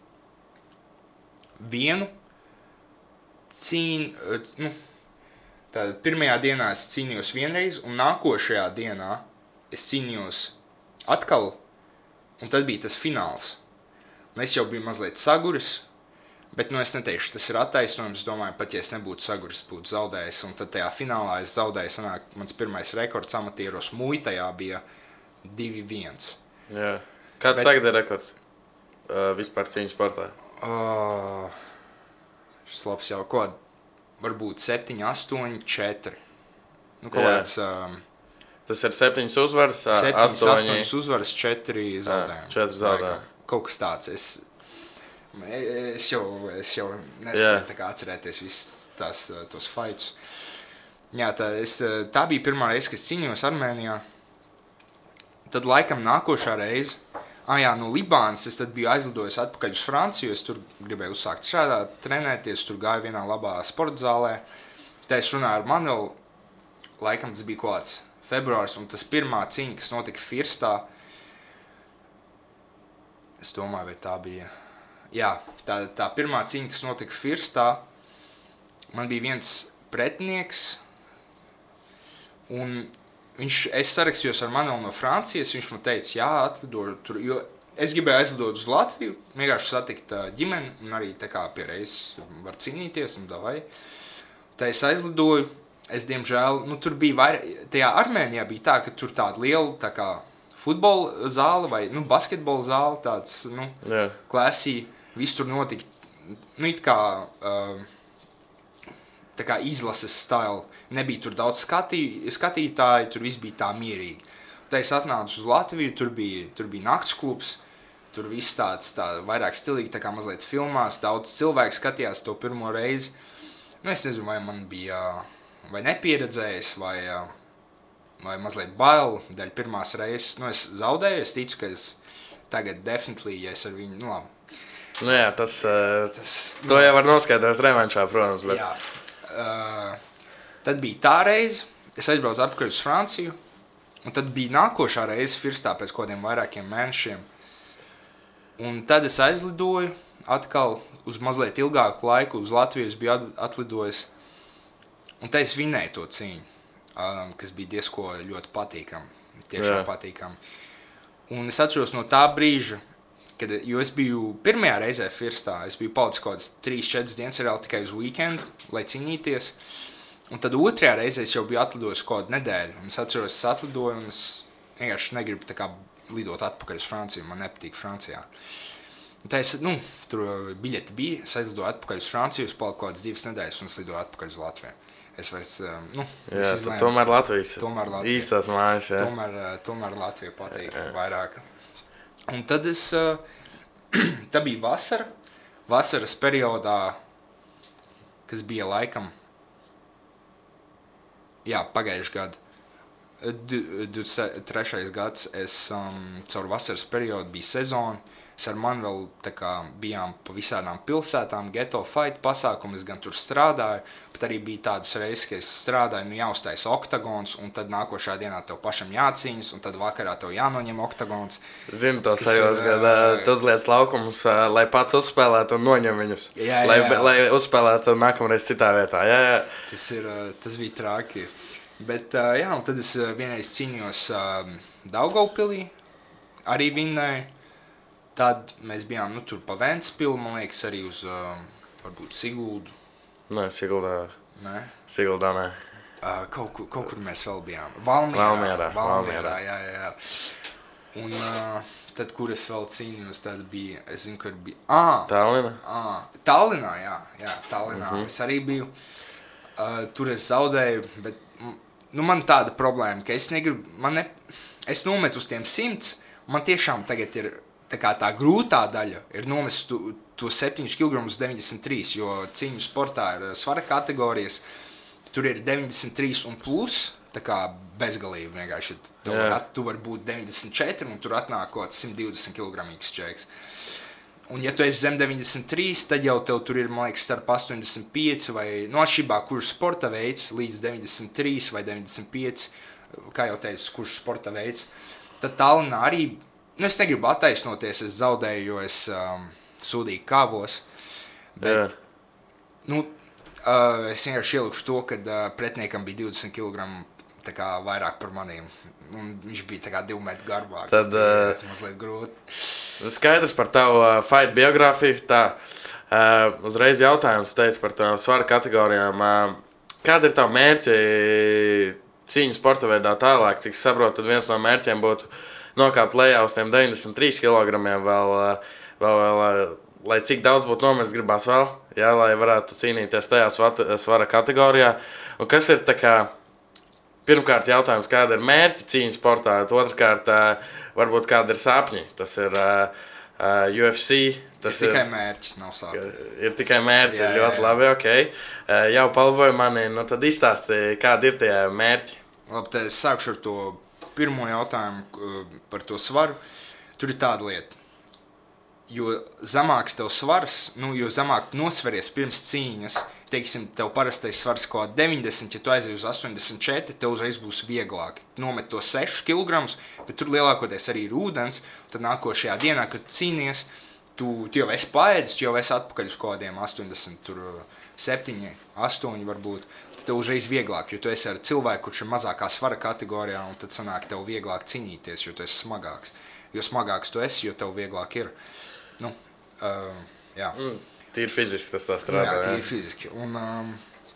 vienu cīņu, nu, tad pirmajā dienā es cīnījos vienreiz, un nākošajā dienā es cīnījos atkal, un tad bija tas fināls. Un es jau biju mazliet saguris, bet, nu, es neteikšu, tas ir attaisnojums, domāju, pat ja es nebūtu saguris, būtu zaudējis, un tad tajā finālā es zaudēju, sanāk, mans pirmais rekords amatieros muitajā bija divi viens. Jā. Kāds bet, tagad ir rekords uh, vispār cīņu sportā? Uh, šis labs jau kaut, varbūt septiņi, astoņi, četri. Nu, kaut kāds... Um, tas ir septiņas uzvaras, septiņas, astoņas uzvaras, četri zaudējumi. četri zaudējumi. Kaut kas tāds. Es, Es jau, es jau nespēju tā kā atcerēties visus tās, tos fights. Jā, tā, es, tā bija pirmā reize, kad es cīnījos Armēnijā. Tad laikam nākošā reize, ah jā, no Libānas es tad biju aizlidojis atpakaļ uz Franciju, es tur gribēju uzsākt strādāt, trenēties, tur gāju vienā labā sporta zālē. Tā es runāju ar Manuelu, laikam tas bija kaut kāds februārs, un tas pirmā cīņa, kas notika Firstā, es domāju, vai tā bija... Jā, tā, tā pirmā cīņa, kas notika Firstā, man bija viens pretinieks, un viņš, es sarakstījos ar Manuelu no Francijas, viņš man teica, jā, atlidoju tur, jo es gribēju aizlidot uz Latviju, vienkārši satikt ģimeni, un arī tā kā pie reizes var cīnīties, un davai. Tā es aizlidoju, es diemžēl, nu tur bija vairāk, tajā Armēnijā bija tā, ka tur tāda liela, tā kā futbola zāle vai, nu, basketbola zāle, tāds, nu, Jā. Klasī. Viss tur notika, nu, it kā, uh, tā kā izlases stila. Nebija tur daudz skatī, skatītāji, tur viss bija tā mierīgi. Tā es atnācu uz Latviju, tur bija, tur bija nakts klubs, tur viss tāds tā vairāk stilīgi, tā kā mazliet filmās, daudz cilvēku skatījās to pirmo reizi. Nu, es nezinu, vai man bija, vai nepieredzējis, vai, vai mazliet bail, dēļ pirmās reizes. Nu, es zaudēju, es ticu, ka es tagad definitely, ja es ar viņu, nu, labi. Nu jā, tas, uh, tas to jau var noskaidrot revanšā, protams. Bet... Jā. Uh, tad bija tā reize, es aizbraucu atpakaļ uz Franciju, un tad bija nākošā reize Firstā pēc kodiem vairākiem mēnešiem. Un tad es aizlidoju atkal uz mazliet ilgāku laiku, uz Latviju es biju atlidojis, un te es vinēju to cīņu, um, kas bija diezko ļoti patīkam, tiešām Jā. patīkam. Un es atceros no tā brīža, kad, jo es biju pirmajā reizē Firstā, es biju palicis kaut kāds trīs četras dienas reāli tikai uz weekendu, lai cīnīties. Un tad otrajā reizē es jau biju atlidojis kaut kādu nedēļu. Un es atceros, es atlidoju, un es vienkārši negribu tā kā lidot atpakaļ uz Franciju, man nepatīk Francijā. Un tā es, nu, tur biļeti bija, es aizlidoju atpakaļ uz Franciju, es paliku kaut kādas divas nedēļas, un es lidoju atpakaļ uz Latviju. Es vairs, nu, jā, es izlēmu. Tomēr Latvijas. Tomēr Latvija. Īstās mājas, jā. Tomēr, tomēr Latvija patīk jā. Vairāk. Un tad es, tā bija vasara, vasaras periodā, kas bija laikam jā, pagājuši gadu. divdesmit trešais gads es um, caur vasaras periodu bija sezona. Es ar mani vēl tā kā bijām pa visādām pilsētām, geto fight pasākumus, gan tur strādāju, bet arī bija tādas reizes, ka es strādāju, nu jāuztais oktagons, un tad nākošā dienā tev pašam jācīņas, un tad vakarā tev jānoņem oktagons. Zinu to sajūtu, kad uh, tu uzliec laukumus, uh, lai pats uzspēlētu un noņem viņus, jā, jā, lai, jā. lai uzspēlētu nākamreiz citā vietā. Jā, jā. Tas, ir, uh, tas bija traki. Bet uh, jā, un tad es uh, vienreiz cīnījos uh, Daugavpilī, arī vinnēju. Tad mēs bijām, nu, tur pa Ventspilu, man liekas, arī uz, uh, varbūt, Siguldu. Nē, Siguldā. Nē? Siguldā, nē. Uh, kaut, kur, kaut kur mēs vēl bijām. Valmierā. Valmierā. Valmierā, jā, jā, jā. Un uh, tad, kur es vēl cīnījos, tad bija, es zinu, kur bija... Ā! Tallinā? Ā, Tallinā, jā, jā, Tallinā. Mhm. Es arī biju. Uh, tur es zaudēju, bet, nu, man tāda problēma, ka es negribu, man ne... Es nometu uz tiem simts, man tiešām tagad ir... Tā kā tā grūtā daļa ir nomest to, to septiņus kilogramus deviņdesmit trīs, jo cīņu sportā ir svara kategorijas, tur ir deviņdesmit trīs un plus, tā kā bezgalība vienkārši. Tu, yeah. var, tu var būt deviņdesmit četri un tur atnāk kaut kāds simt divdesmit kilogramīgs čeks. Un ja tu esi zem deviņdesmit trīs, tad jau tev tur ir, man liekas, starp astoņdesmit pieci vai, no atšķirībā, kurš sporta veids, līdz deviņdesmit trīs vai deviņdesmit pieci, kā jau teicu, kurš sporta veids, tad Tallinā arī. Nu, es negribu attaisnoties, es zaudēju, jo es um, sūdīgi kāvos, bet, yeah. nu, uh, es vienkārši ielikšu to, ka uh, pretiniekam bija divdesmit kilogramu tā kā vairāk par maniem, un viņš bija tā kā divu metru garbāks. Tad, uh, mazliet grūti. Skaidrs par tavu uh, fight biogrāfiju, tā, uh, uzreiz jautājums teica par tavu svara kategorijām. Uh, kāda ir tavu mērķi cīņu sporta veidā tālāk, cik saprotu, tad viens no mērķiem būtu nokāpt lejā uz tiem deviņdesmit trīs kilogramiem vēl, vēl, vēl, lai cik daudz būtu nomests gribās vēl, jā, lai varētu cīnīties tajā svara kategorijā. Un kas ir tā kā, pirmkārt jautājums, kāda ir mērķi cīņu sportā, otrkārt, varbūt kāda ir sapņi, tas ir uh, U F C. Tas ir tikai mērķi, nav sapņi. Ir tikai mērķi, jā, ir ļoti jā. Labi, ok. Uh, jau palboju mani, nu tad izstāsti, kādi ir tie mērķi. Labi, tad es sākšu ar to pirmo jautājumu par to svaru. Tur ir tāda lieta, jo zemāks tev svars, nu, jo zemāk nosveries pirms cīņas, teiksim, tev parastais svars kaut deviņdesmit, ja tu aizies uz astoņdesmit četri, tev uzreiz būs vieglāk. Nomet to sešus kilogramus, bet tur lielākoties arī ir ūdens, tad nākošajā dienā, kad cīnies, tu, tu jau esi paēdis, tu jau esi atpakaļ uz kaut kādiem astoņdesmit septiņi, astoņi varbūt, tad tev uzreiz vieglāk, jo tu esi ar cilvēku, kurš ir mazākā svara kategorijā, un tad sanāk tev vieglāk cīnīties, jo tu esi smagāks. Jo smagāks tu esi, jo tev vieglāk ir. Nu, uh, jā. Mm, tīri fiziski tas tā strādā. Jā, tīri fiziski. Un, um,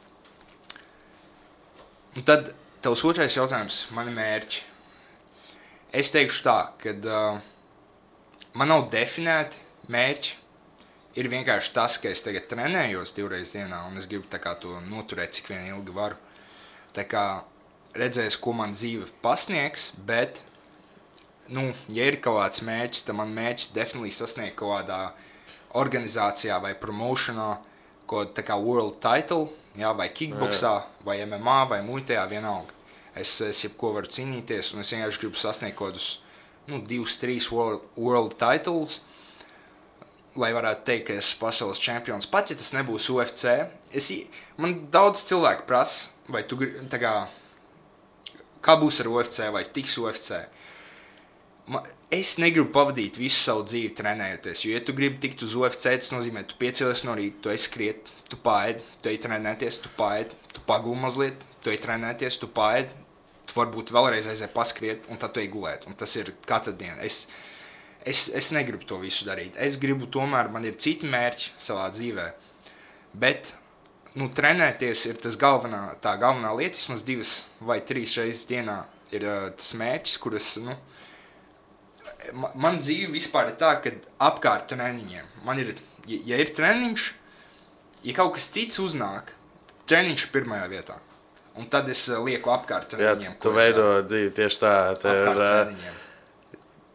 un tad tavs otrais jautājums, mani mērķi. Es teikšu tā, kad uh, man nav definēti mērķi. Ir vienkārši tas, ka es tagad trenējos divreiz dienā, un es gribu tā kā to noturēt, cik vien ilgi varu. Tā kā redzēs, ko man dzīve pasniegs, bet, nu, ja ir kaut kāds mērķis, tad man mērķis definitīvi sasniegt kaut kādā organizācijā vai promotionā, kaut tā kā world title, jā, vai kickboksā, vai M M A, vai muitajā, vienalga. Es, es jebko varu cīnīties, un es vienkārši gribu sasniegt kaut kādus, nu, divus, trīs world, world titles, lai varētu teikt, ka esmu pasaules čempions. Pat, ja tas nebūs U F C, es, man daudz cilvēku prasa, vai tu, tā kā, kā būs ar U F C, vai tiks U F C. Man, es negribu pavadīt visu savu dzīvi trenējoties, jo, ja tu gribi tikt uz U F C, tas nozīmē, tu piecēlies no rīta, tu esi skriet, tu paēd, tu ej trenēties, tu paēd, tu pagūl mazliet, tu ej trenēties, tu paēd, tu varbūt vēlreiz aizēj paskriet, un tad tu ej gulēt, un tas ir katru dienu. Es, Es, es negribu to visu darīt. Es gribu tomēr, man ir citi mērķi savā dzīvē. Bet, nu, trenēties ir tas galvenā, tā galvenā lieta, vismaz divas vai trīs reizes dienā ir uh, tas mērķis, kuras, nu, man, man dzīve vispār ir tā, ka apkārt treniņiem. Man ir, ja, ja ir treniņš, ja kaut kas cits uznāk, treniņš ir pirmajā vietā. Un tad es uh, lieku apkārt treniņiem. Jā, tu veido dzīvi tieši tā. Apkārt ir, treniņiem.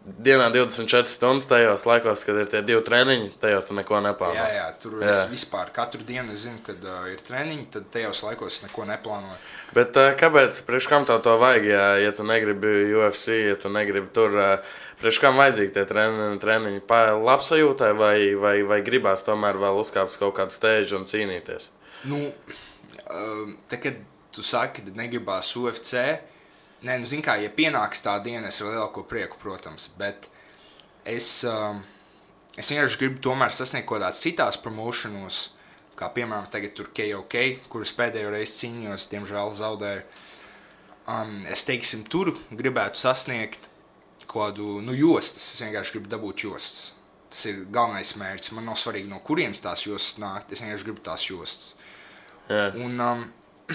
dienā divdesmit četras stundas tajos laikos, kad ir tie divi treniņi, tajos tu neko neplāno. Jā, jā, tur jā. Es vispār katru dienu zinu, kad uh, ir treniņi, tad tajos laikos es neko neplānoju. Bet uh, kāpēc, priekš kam tev to vajag, ja, ja tu negribi U F C, ja tu negribi tur, uh, priekš kam vajadzīgi tie treniņi, treniņi labsajūtai vai, vai, vai gribās tomēr vēl uzkāpt kaut kādu stēžu un cīnīties? Nu, uh, te, kad tu saki, ka negribās U F C, nē, nu, zin kā, ja pienāks tā diena, es ar lielāko prieku, protams, bet es, uh, es vienkārši gribu tomēr sasniegt kaut kādās citās promošanos, kā piemēram tagad tur K O K, kuras pēdējo reizi cīnījos, diemžēl zaudēju. Um, es teiksim, tur gribētu sasniegt kādu, nu, jostas, es vienkārši gribu dabūt jostas. Tas ir galvenais mērķis, man nav svarīgi, no kurienes tās jostas nākt, es vienkārši gribu tās jostas. Jā. Un, um,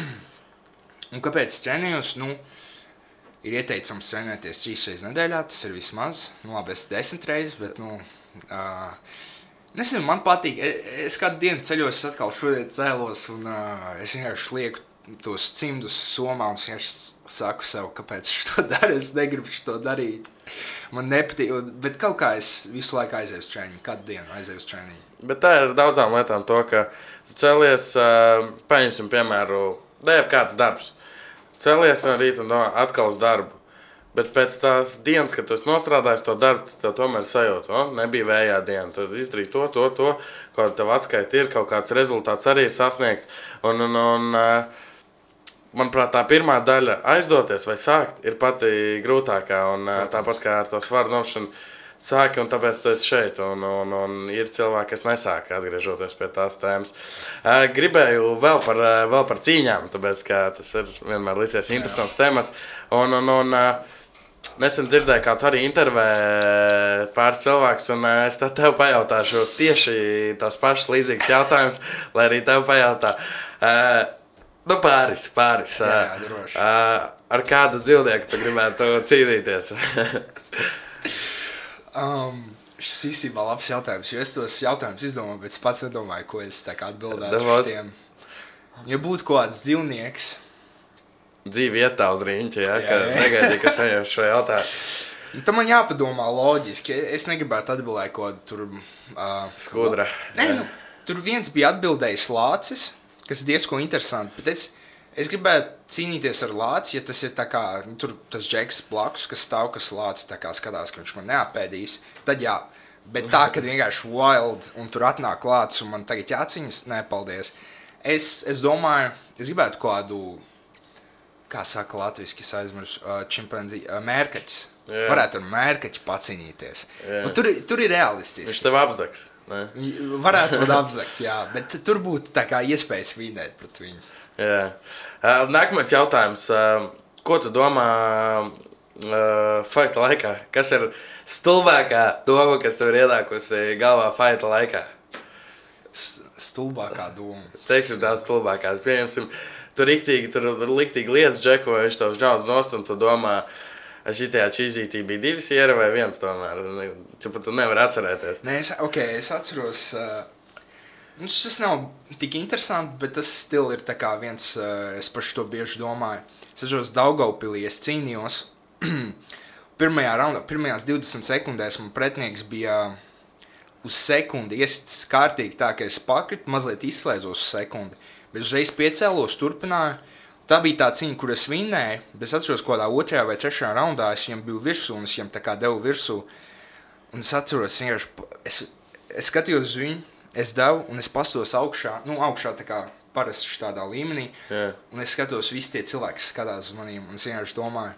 un kāpēc es trenējos? Nu, ir ieteicams trenēties trīs reizes nedēļā, tas ir vismaz, nu labi, es desmit reizes, bet, nu, uh, nezinu, man patīk, es, es kādu dienu ceļos, es atkal šodien cēlos, un uh, es vienkārši lieku tos cimdus somā, un es vienkārši saku sev, kāpēc es to daru, es negribu to darīt. Man nepatīk, bet kaut kā es visu laiku aizēju uz treniņu, kādu dienu aizēju uz treniņu. Bet tā ir daudzām lietām to, ka tu cēlies, uh, paņemsim piemēru, dēļ kāds darbs. Cēlies no rīta un atkal uz darbu. Bet pēc tās dienas, kad tu esi nostrādājis to darbu, tev tomēr sajūta, o, nebija vējā diena, tad izdarīja to, to, to, kaut tev atskaita ir, kaut kāds rezultāts arī ir sasniegts. Un, un, un manuprāt, tā pirmā daļa aizdoties vai sākt ir pati grūtākā, un Protams. Tāpat kā ar to svaru nomšanu sāki, un tāpēc tu esi šeit, un, un, un ir cilvēki, kas nesāk, atgriežoties pie tās tēmas. Gribēju vēl par, vēl par cīņām, tāpēc, ka tas ir vienmēr līdzies interesants temats, un, un, un nesen dzirdēju, kā tu arī intervē pāris cilvēkus, un es tev pajautāšu tieši tos pašus līdzīgus jautājumus, lai arī tev pajautā. Nu, pāris, pāris. Jā, jā, droši. Ar kādu dzīvnieku tu gribētu cīnīties? Um, šis īstenībā labs jautājums, jo es tos jautājumus izdomāju, bet es pats nedomāju, ko es tā kā atbildētu uz tiem. Ja būtu kaut kāds dzīvnieks... Dzīvi ietā uz riņķa, ja? Ka negaidīja, ka saņem šo jautājumu. Tad man jāpadomā loģiski. Es negribētu atbildēt kaut kādu tur... Uh, Skudra. Nē, nu, tur viens bija atbildējis lācis, kas ir diezko interesanti, bet es... Es gribētu cīnīties ar lāci, ja tas ir tā kā, nu, tur tas džeks blakus, kas stāv, kas lācis tā kā skatās, ka viņš man neapēdīs, tad jā. Bet tā, kad vienkārši wild un tur atnāk lācis un man tagad jāciņas, nē, paldies. Es, es domāju, es gribētu kādu, kā saka latviski, es aizmirsu, uh, čimpanzī, uh, mērkaķis. Yeah. Varētu ar mērkaķi pacīnīties. Yeah. Tur, tur ir realistiski. Viņš tev apzaks, ne? Varētu būt apzakt, jā, bet tur būtu tā kā iespējas vīnēt pret viņu. Jā. Nākamais jautājums. Ko tu domā uh, fighta laikā? Kas ir stulbākā doma, kas tev ir ienākusi galvā fighta laikā? Stulbākā doma? Teiksim tās stulbākās. Pieņemsim, tu riktīgi, tur liktīgi lietas džeko, vai viņš tev žauds nost, un tu domā, šitajā čīzītī bija divi siera vai viens tomēr. Čipa tu nevar atcerēties. Nē, es, ok, es atceros... Uh... Tas nav tik interesanti, bet tas stil ir tā kā viens, es par šo bieži domāju. Es atceros Daugavpilī, es cīnījos. Pirmajā raundā, pirmajās divdesmit sekundēs man pretinieks bija uz sekundi iesitis kārtīgi tā, ka es pakritu, mazliet izslēdzos uz sekundi. Bet uzreiz piecēlos, turpināju. Tā bija tā cīņa, kur es vinnēju, bet es atceros, kādā otrajā vai trešajā raundā es viņam biju virsū, un es viņam tā kā devu virsū. Un es atceros, es, es skatījos uz viņu, es devu, un es pastos augšā, nu, augšā tā kā parasti tādā līmenī, yeah. Un es skatos visi tie cilvēki, kas skatās uz manīm, un es vienkārši domāju,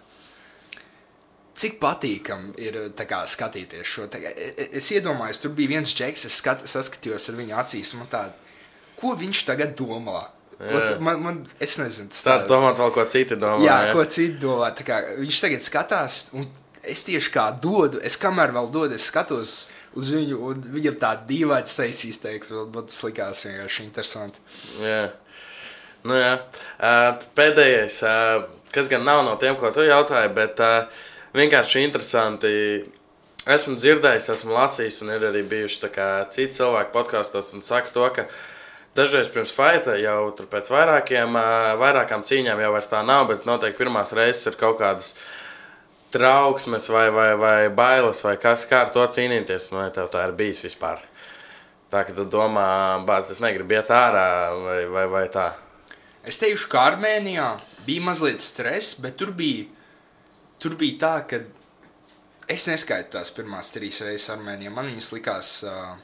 cik patīkam ir tā kā skatīties šo, tā kā, es iedomājos, tur bija viens džeks, es skat, saskatījos ar viņu acīs, un man tāda, ko viņš tagad domā? Yeah. Man, man, es nezinu. Tas tāds domāt vēl ko citi domā. Jā, jā, ko citi domā, tā kā viņš tagad skatās, un es tieši kā dodu, es kamēr vēl dodu, es skatos uz viņu, un viņam tā dīvaini sejas izteiks, man tas likās vienkārši interesanti. Jā. Nu jā. Uh, pēdējais, uh, kas gan nav no tiem, ko tu jautāji, bet uh, vienkārši interesanti. Esmu dzirdējis, esmu lasījis, un ir arī bijuši tā kā citi cilvēki podkastos un saka to, ka dažreiz pirms fighta jau tur pēc vairākiem, uh, vairākām cīņām jau vairs tā nav, bet noteikti pirmās reizes ir kaut kādas trauksmes vai, vai, vai bailes, vai kas, kā ar to cīnīties, nu, ja tev tā ir bijis vispār. Tā, ka tu domā, bāc, es negribu iet ārā, vai, vai, vai tā. Es teikšu, ka Armēnijā bija mazliet stress, bet tur bija, tur bija tā, ka es neskaitu tās pirmās trīs reizes Armēnijā. Man viņas likās,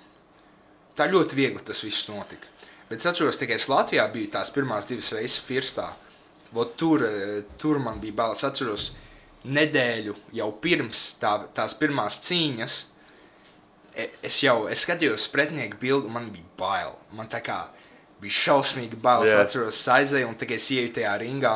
tā ļoti viegli tas viss notika. Bet es atceros, tikai es Latvijā biju tās pirmās divas reizes Firstā. Vot tur, tur man bija bailes. Es atceros, nedēļu jau pirms tā, tās pirmās cīņas, es jau, es skatījos pretinieku bildu, man bija bail. Man tā kā bija šausmīgi bailes, yeah. Atceros aizēju, un tagad es ieju tajā ringā.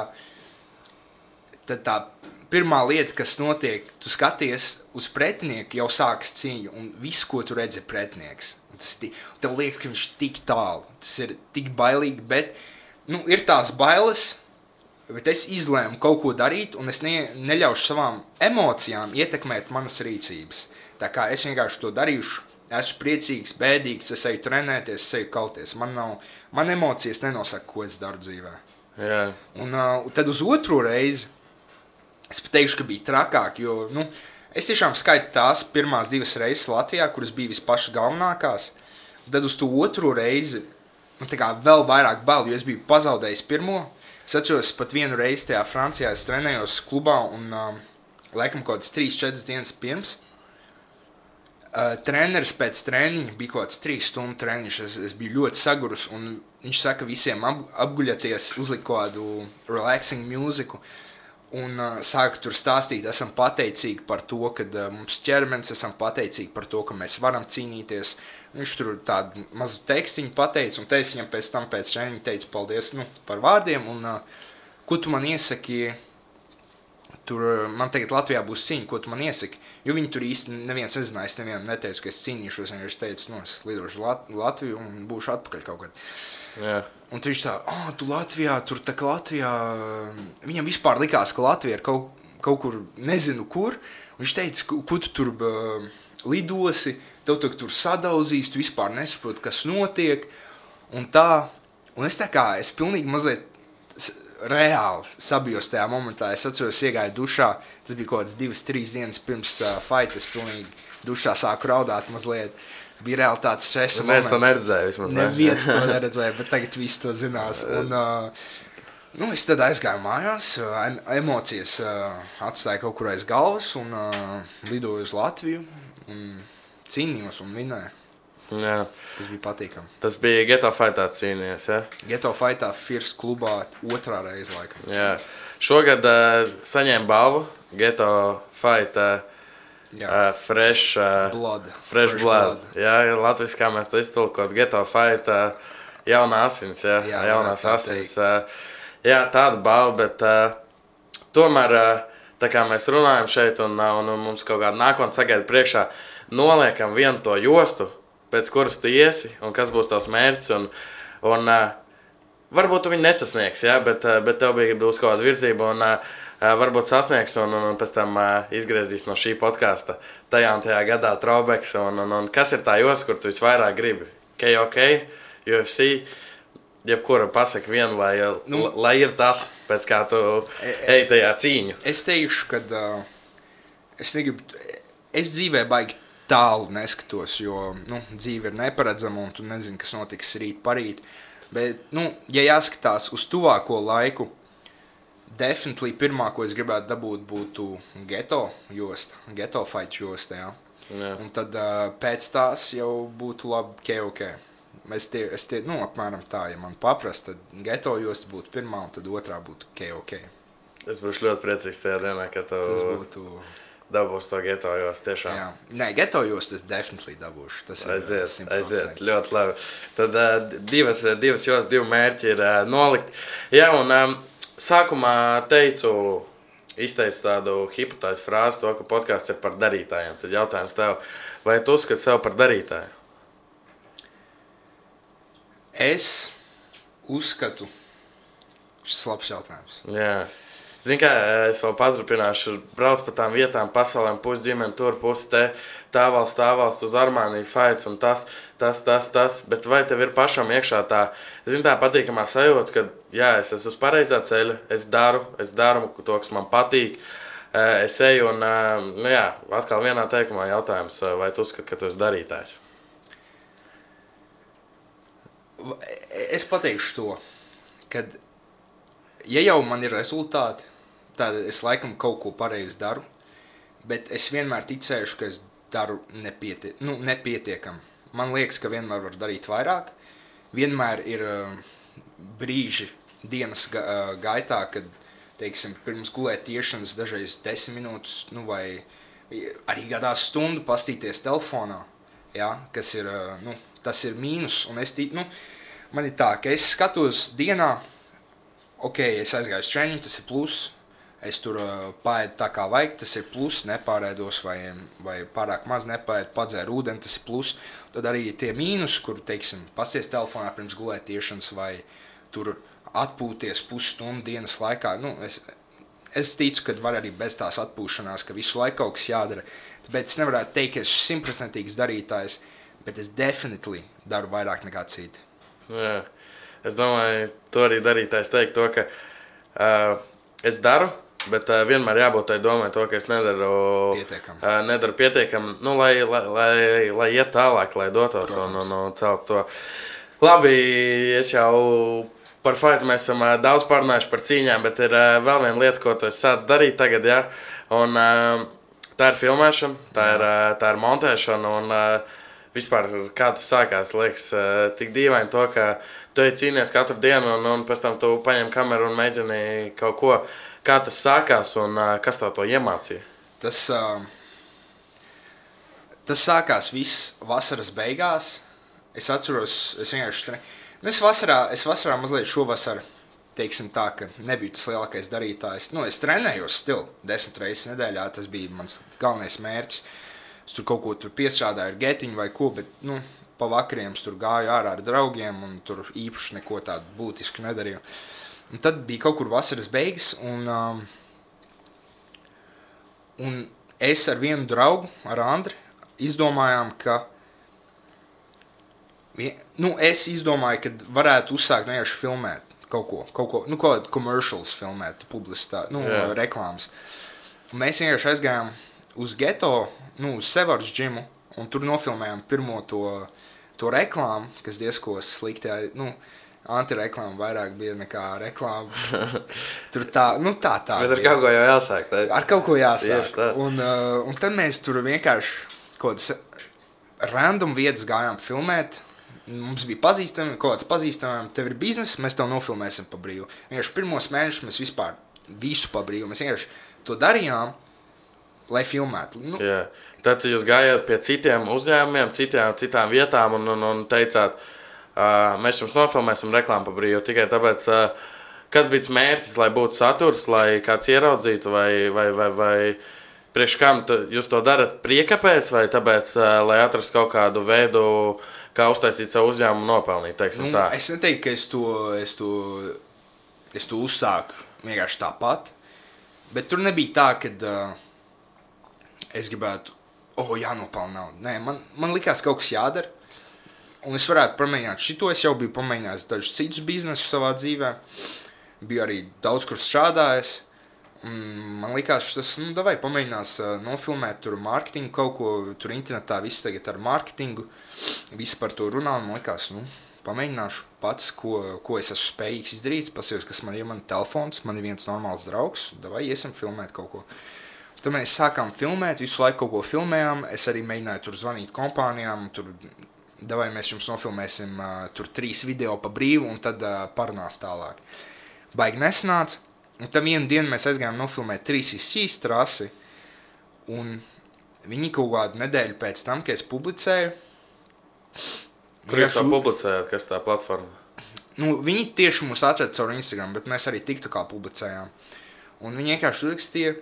Tad tā pirmā lieta, kas notiek, tu skaties uz pretinieku, jau sākas cīņu, un viss, ko tu redzi, ir pretinieks. Un tas, tev liekas, ka viņš tik tālu. Tas ir tik bailīgi, bet, nu, ir tās bailes, bet es izlēmu kaut ko darīt, un es ne, neļaušu savām emocijām ietekmēt manas rīcības. Tā kā es vienkārši to darīšu, esmu priecīgs, bēdīgs, es eju trenēties, es eju kauties. Man nav, man emocijas nenosaka, ko es daru dzīvē. Yeah. Un uh, tad uz otro reizi, es pateikšu, ka bija trakāk, jo, nu, es tiešām skaitu tās pirmās divas reizes Latvijā, kuras bija vispaši galvenākās. Tad uz to otro reizi, man tā kā vēl vairāk bail, jo es biju pazaudējis pirmo. Es atceros pat vienu reizi tajā Francijā, es trenējos klubā un uh, laikam kaut kāds trīs četras dienas pirms. Uh, treneris pēc treniņa bija kaut kāds trīs stundu treniņš, es, es biju ļoti sagurus un viņš saka visiem ap, apguļaties, uzlikt kaut kādu relaxing mūziku un uh, sāka tur stāstīt, esam pateicīgi par to, ka uh, mums ķermenis, esam pateicīgi par to, ka mēs varam cīnīties. Viņš tur tādu mazu tekstiņu pateica, un te es viņam pēc tam pēc treniņa teicu paldies nu, par vārdiem, un uh, ko tu man iesaki, tur man tagad Latvijā būs cīņa, ko tu man iesaki, jo viņi tur īsti neviens nezināja, es nevienam neteicu, ka es cīnīšos, vienkārši teicu, nu, es lidošu Lat Latviju un būšu atpakaļ kaut kad. Yeah. Un viņš tā, ah, oh, tu Latvijā, tur tā kā Latvijā, viņam vispār likās, ka Latvija ir kaut, kaut kur, nezinu kur, un viņš teica, ko, ko tu tur uh, lidosi, tev tu tur sadauzīs, tu vispār nesaproti, kas notiek, un tā, un es tā kā, es pilnīgi mazliet reāli sabijos tajā momentā, es atceros, iegāju dušā, tas bija kaut kāds divas, trīs dienas pirms uh, fight, es pilnīgi dušā sāku raudāt mazliet, bija reāli tāds stresa moments. Mēs to neredzēju vismaz, ne? Neviens to neredzēja, bet tagad visi to zinās, un, uh, nu, es tad aizgāju mājās, uh, emocijas uh, atstāju kaut kur aiz galvas, un uh, lidoju uz Latviju, un cīnījos un vinēju. Jā. Tas bija patīkami. Tas bija Ghetto Fightā cīnījies, ja? Ghetto Fightā First klubā otrā reize laikam. Jā. Šogad uh, saņēma balvu Ghetto Fight uh, uh, Fresh, uh, blood. Fresh, fresh Blood. blood. Jā, Latvijas, kā mēs to iztulkot, Ghetto Fight uh, jaunā asins, jā, jā jaunās asins. Uh, jā, tāda balva, bet uh, tomēr, uh, tā kā mēs runājam šeit un, uh, un, un mums kaut kāda nākotne sagaida priekšā, noliekam vienu to jostu, pēc kuras tu iesi, un kas būs tavs mērķis, un, un uh, varbūt tu viņu nesasniegs, ja, bet, uh, bet tev bija būs kaut kāda virzība, un uh, varbūt sasniegs, un, un, un pēc tam uh, izgriezīs no šī podkāsta tajā un tajā gadā Trobeks, un, un, un kas ir tā josta, kur tu visvairāk gribi? K O K, U F C, jebkura pasaka vienu, lai, nu, lai ir tas, pēc kā tu ej tajā cīņu. Es teikšu, kad uh, es negribu, es dzīvē baigi tālu neskatos, jo, nu, dzīve ir neparedzama un tu nezini, kas notiks rīt parīt. Bet, nu, ja jāskatās uz tuvāko laiku, definitely pirmā, ko es gribētu dabūt, būtu Ghetto josta, Ghetto Fight josta, jā. jā. Un tad uh, pēc tās jau būtu labi K O K. Es tie, es tie, nu, apmēram tā, ja man paprast, tad Ghetto josta būtu pirmā un tad otrā būtu K O K. Es būšu ļoti priecīgs tajā dienā, ka tu... Tas būtu... dabūs to Ghetto jostu, tiešām. Jā. Nē, Ghetto jostu es definitely dabūšu. Tas aiziet, ir aiziet, ļoti labi. Tad uh, divas, divas jostas, divi mērķi ir uh, nolikt. Jā, un um, sākumā teicu, izteicu tādu hipotēzes frāzi, to, ka podcasts ir par darītājiem. Tad jautājums tev, vai tu uzskati sev par darītāju? Es uzskatu, šis labs jautājums. Jā. Zini kā, es vēl paturpināšu, brauc pa tām vietām, pasaulēm, pusi ģimeni tur, pusi te, tā valsts, tā valsts uz Armāniju, fights un tas, tas, tas, tas, bet vai tev ir pašam iekšā tā, zini tā patīkamā sajūta, ka jā, es esmu uz pareizā ceļa, es daru, es daru to, kas man patīk, es eju un, nu jā, atkal vienā teikumā jautājums, vai tu uzskati, ka tu esi darītājs? Es pateikšu to, kad, ja jau man ir rezultāti, tad es laikam kaut ko pareizi daru, bet es vienmēr ticēšu, ka es daru nepieti, nu, nepietiekam. Man liekas, ka vienmēr var darīt vairāk. Vienmēr ir uh, brīži dienas ga, uh, gaitā, kad, teiksim, pirms gulēt tiešanas dažreiz desmit minūtes, nu, vai arī gadās stundu pastīties telefonā, ja, kas ir, uh, nu, tas ir mīnus, un es tī, nu, man ir tā, ka es skatos dienā, ok, es aizgāju uz treniņu, tas ir plus, es tur uh, paēdu tā kā vajag, tas ir plus, nepārēdos vai, vai pārāk maz nepāēdu, padzēru ūdeni, tas ir plus, tad arī tie mīnus, kur, teiksim, pasties telefonā pirms gulēt tiešanas vai tur atpūties pusstundu dienas laikā, nu, es, es ticu, ka var arī bez tās atpūšanās, ka visu laiku kaut kas jādara, tāpēc es nevarētu teikt, ka es esmu simtprocentīgs darītājs, bet es definitely daru vairāk nekā citi. Jā, es domāju, to arī darītājs teikt to, ka uh, es daru, bet uh, vienmēr jābūt tai domai to, ka es nedaru pietiekam, uh, nedaru pietiekam nu, lai, lai, lai, lai iet tālāk, lai dotos un, un, un celt to. Labi, es jau par fightu mēs esam uh, daudz pārunājuši par cīņām, bet ir uh, vēl viena lieta, ko tu esi sācis darīt tagad, ja? Un uh, tā ir filmēšana, tā ir, uh, tā ir montēšana un uh, vispār kā tas sākās, liekas, uh, tik dīvaini to, ka tu ej cīnies katru dienu un, un pēc tam tu paņem kameru un mēģini kaut ko, kā tas sākās un uh, kas tā to iemācīja? Tas, uh, tas sākās viss vasaras beigās, es atceros, es vienkārši, nu es vasarā, es vasarā mazliet šovasar, teiksim tā, ka nebiju tas lielākais darītājs. Nu, es trenējos still desmit reizes nedēļā, tas bija mans galvenais mērķis. Es tur kaut ko tur piestrādāju ar getiņu vai ko, bet, nu, pa vakariem es tur gāju ārā ar draugiem un tur īpaši neko tādu būtisku nedarīju. Un tad bija kaut kur vasaras beigas un, um, un es ar vienu draugu, ar Andri, izdomājām, ka Nu, es izdomāju, ka varētu uzsākt vienkārši filmēt kaut ko, kaut ko, nu, kaut kādu commercials filmēt, publicitā, nu, yeah. reklāmas. Un mēs vienkārši aizgājām uz geto, nu, uz Sevaras džimu, un tur nofilmējām pirmo to, to reklāmu, kas diezko slikti, nu, antireklāma vairāk bija nekā reklāma. Tur tā, nu, tā tā. Bet ar kaut ko jau jāsāk. Tā. Ar kaut ko jāsāk. Un, uh, un tad mēs tur vienkārši kaut kādas random vietas gājām filmēt. Mums bija pazīstami, kaut kāds pazīstamiem, tev ir biznes, mēs tev nofilmēsim pa brīvu. Vienkārši pirmos mēnešus mēs vispār visu pa brīvu. Mēs vienkārši to darījām, lai filmētu. Nu, Jā. Tad jūs gājāt pie citiem uzņēmumiem, citām, citām vietām un, un, un teicāt, uh, mēs jums nofilmēsim reklāmu pa brīvu. Tikai tāpēc, uh, kas bija mērķis, lai būtu saturs, lai kāds ieraudzītu vai, vai, vai, vai priekš kam tu, jūs to darat prieka pēc vai tāpēc, uh, lai atrastu kaut kādu veidu, kā uztaisīt savu uzņēmumu nopelnīt, teiksim nu, tā. Es neteiktu, ka es to, es to, es to uzsāku vienkārši tāpat, bet tur nebija tā, kad uh, es gribētu, oh, jānopelna naudu. Nē, man, man likās kaut kas jādara, un es varētu pamēģināt šito, es jau biju pamēģinājis dažus citus biznesus savā dzīvē, biju arī daudz kur strādājis, un man likās, tas, nu, davai pamēģinās uh, nofilmēt tur mārketingu kaut ko, tur internetā viss tagad ar mārketingu, visi par to runā, un man likās, nu, pamēģināšu pats, ko, ko es esmu spējīgs izdarīt, pasījos, kas man ir man telefons, man ir viens normāls draugs, davai iesim filmēt kaut ko. Tad mēs sākām filmēt, visu laiku kaut ko filmējām, es arī mēģināju tur zvanīt kompānijām, tur, davai mēs jums nofilmēsim uh, tur trīs video pa brīvu, un tad uh, parunās tālāk. Baigi nesanāca, un tad vienu dienu mēs aizgājām nofilmēt trīs šīs trasi, un viņi kaut kādu nedēļu pēc tam, kad es publicēju, Kur jūs to publicējāt, kas tā platforma? Nu, viņi tieši mūs atrada caur Instagram, bet mēs arī tiktu kā publicējām. Un viņi vienkārši uzrakstīja,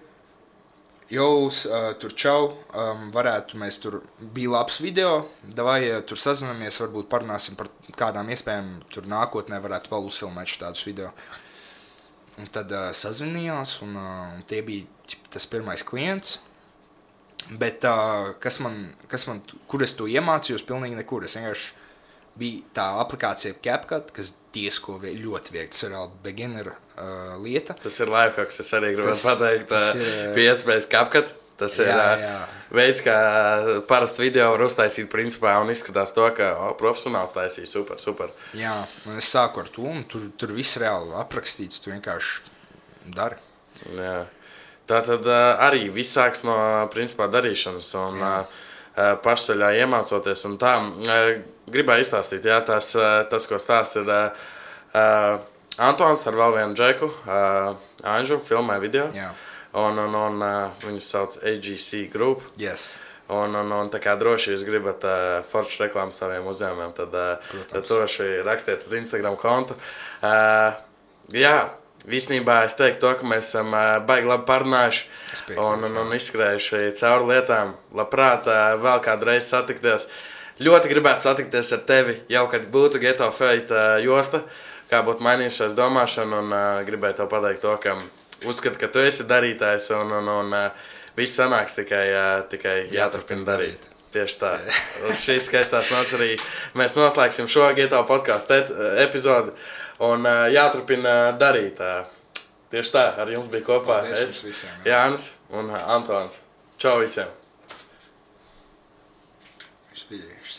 jūs uh, tur čau, um, varētu mēs tur, bija labs video, davai uh, tur sazinamies, varbūt parunāsim par kādām iespējām tur nākotnē varētu vēl uzfilmēt šādus video. Un tad uh, sazvinījās, un, uh, un tie bija ķip, tas pirmais klients. Bet uh, kas man, kas man, kur es to iemācījos, pilnīgi nekur. Es vienkārši bija tā aplikācija CapCut, kas diezko vie- ļoti viegli. Tas ir reāli beginner uh, lieta. Tas ir lifehacks, es arī gribu Tas- pateikt, tas uh, ir, pie iespējas CapCut. Tas ir Jā, uh, jā. veids, kā parasti video var uztaisīt principā un izskatās to, ka oh, profesionāls taisīja super, super. Jā, un es sāku ar to, un tur, tur viss reāli aprakstīts, tu vienkārši dari. Jā. Tā tad uh, arī viss sāks no principā darīšanas un uh, pašceļā iemācoties un tā. Uh, gribēju izstāstīt, jā, tas, uh, tas ko stāst ir uh, uh, Antons ar vēl vienu džeku, uh, Anžu, filmē video. Jā. Un, un, un uh, viņus sauc A G C Group. Yes. Un, un, un tā kā droši jūs gribat uh, foršu reklāmu saviem uzņēmumiem, tad, uh, tad droši rakstiet uz Instagram kontu. Uh, jā, īstenībā es teiktu to, ka mēs esam uh, baigi labi parunājuši Es piekrītu, un, un, un izskrējuši cauri lietām. Labprāt uh, vēl kādreiz satikties. Ļoti gribētu satikties ar tevi, jau kad būtu Ghetto Fate uh, josta, kā būtu mainījušies domāšana un uh, gribēju tev pateikt to, ka uzskatu, ka tu esi darītājs un, un, un uh, viss sanāks tikai, uh, tikai jāturpina darīt. Tieši tā. Uz šīs skaistās nots arī mēs noslēgsim šo Ghetto podcastu et, epizodi un uh, jāturpina darīt. Uh, tieši tā, ar jums bija kopā Paldies es, jums visiem, jā. Jānis un Antons. Čau visiem! Viņš bija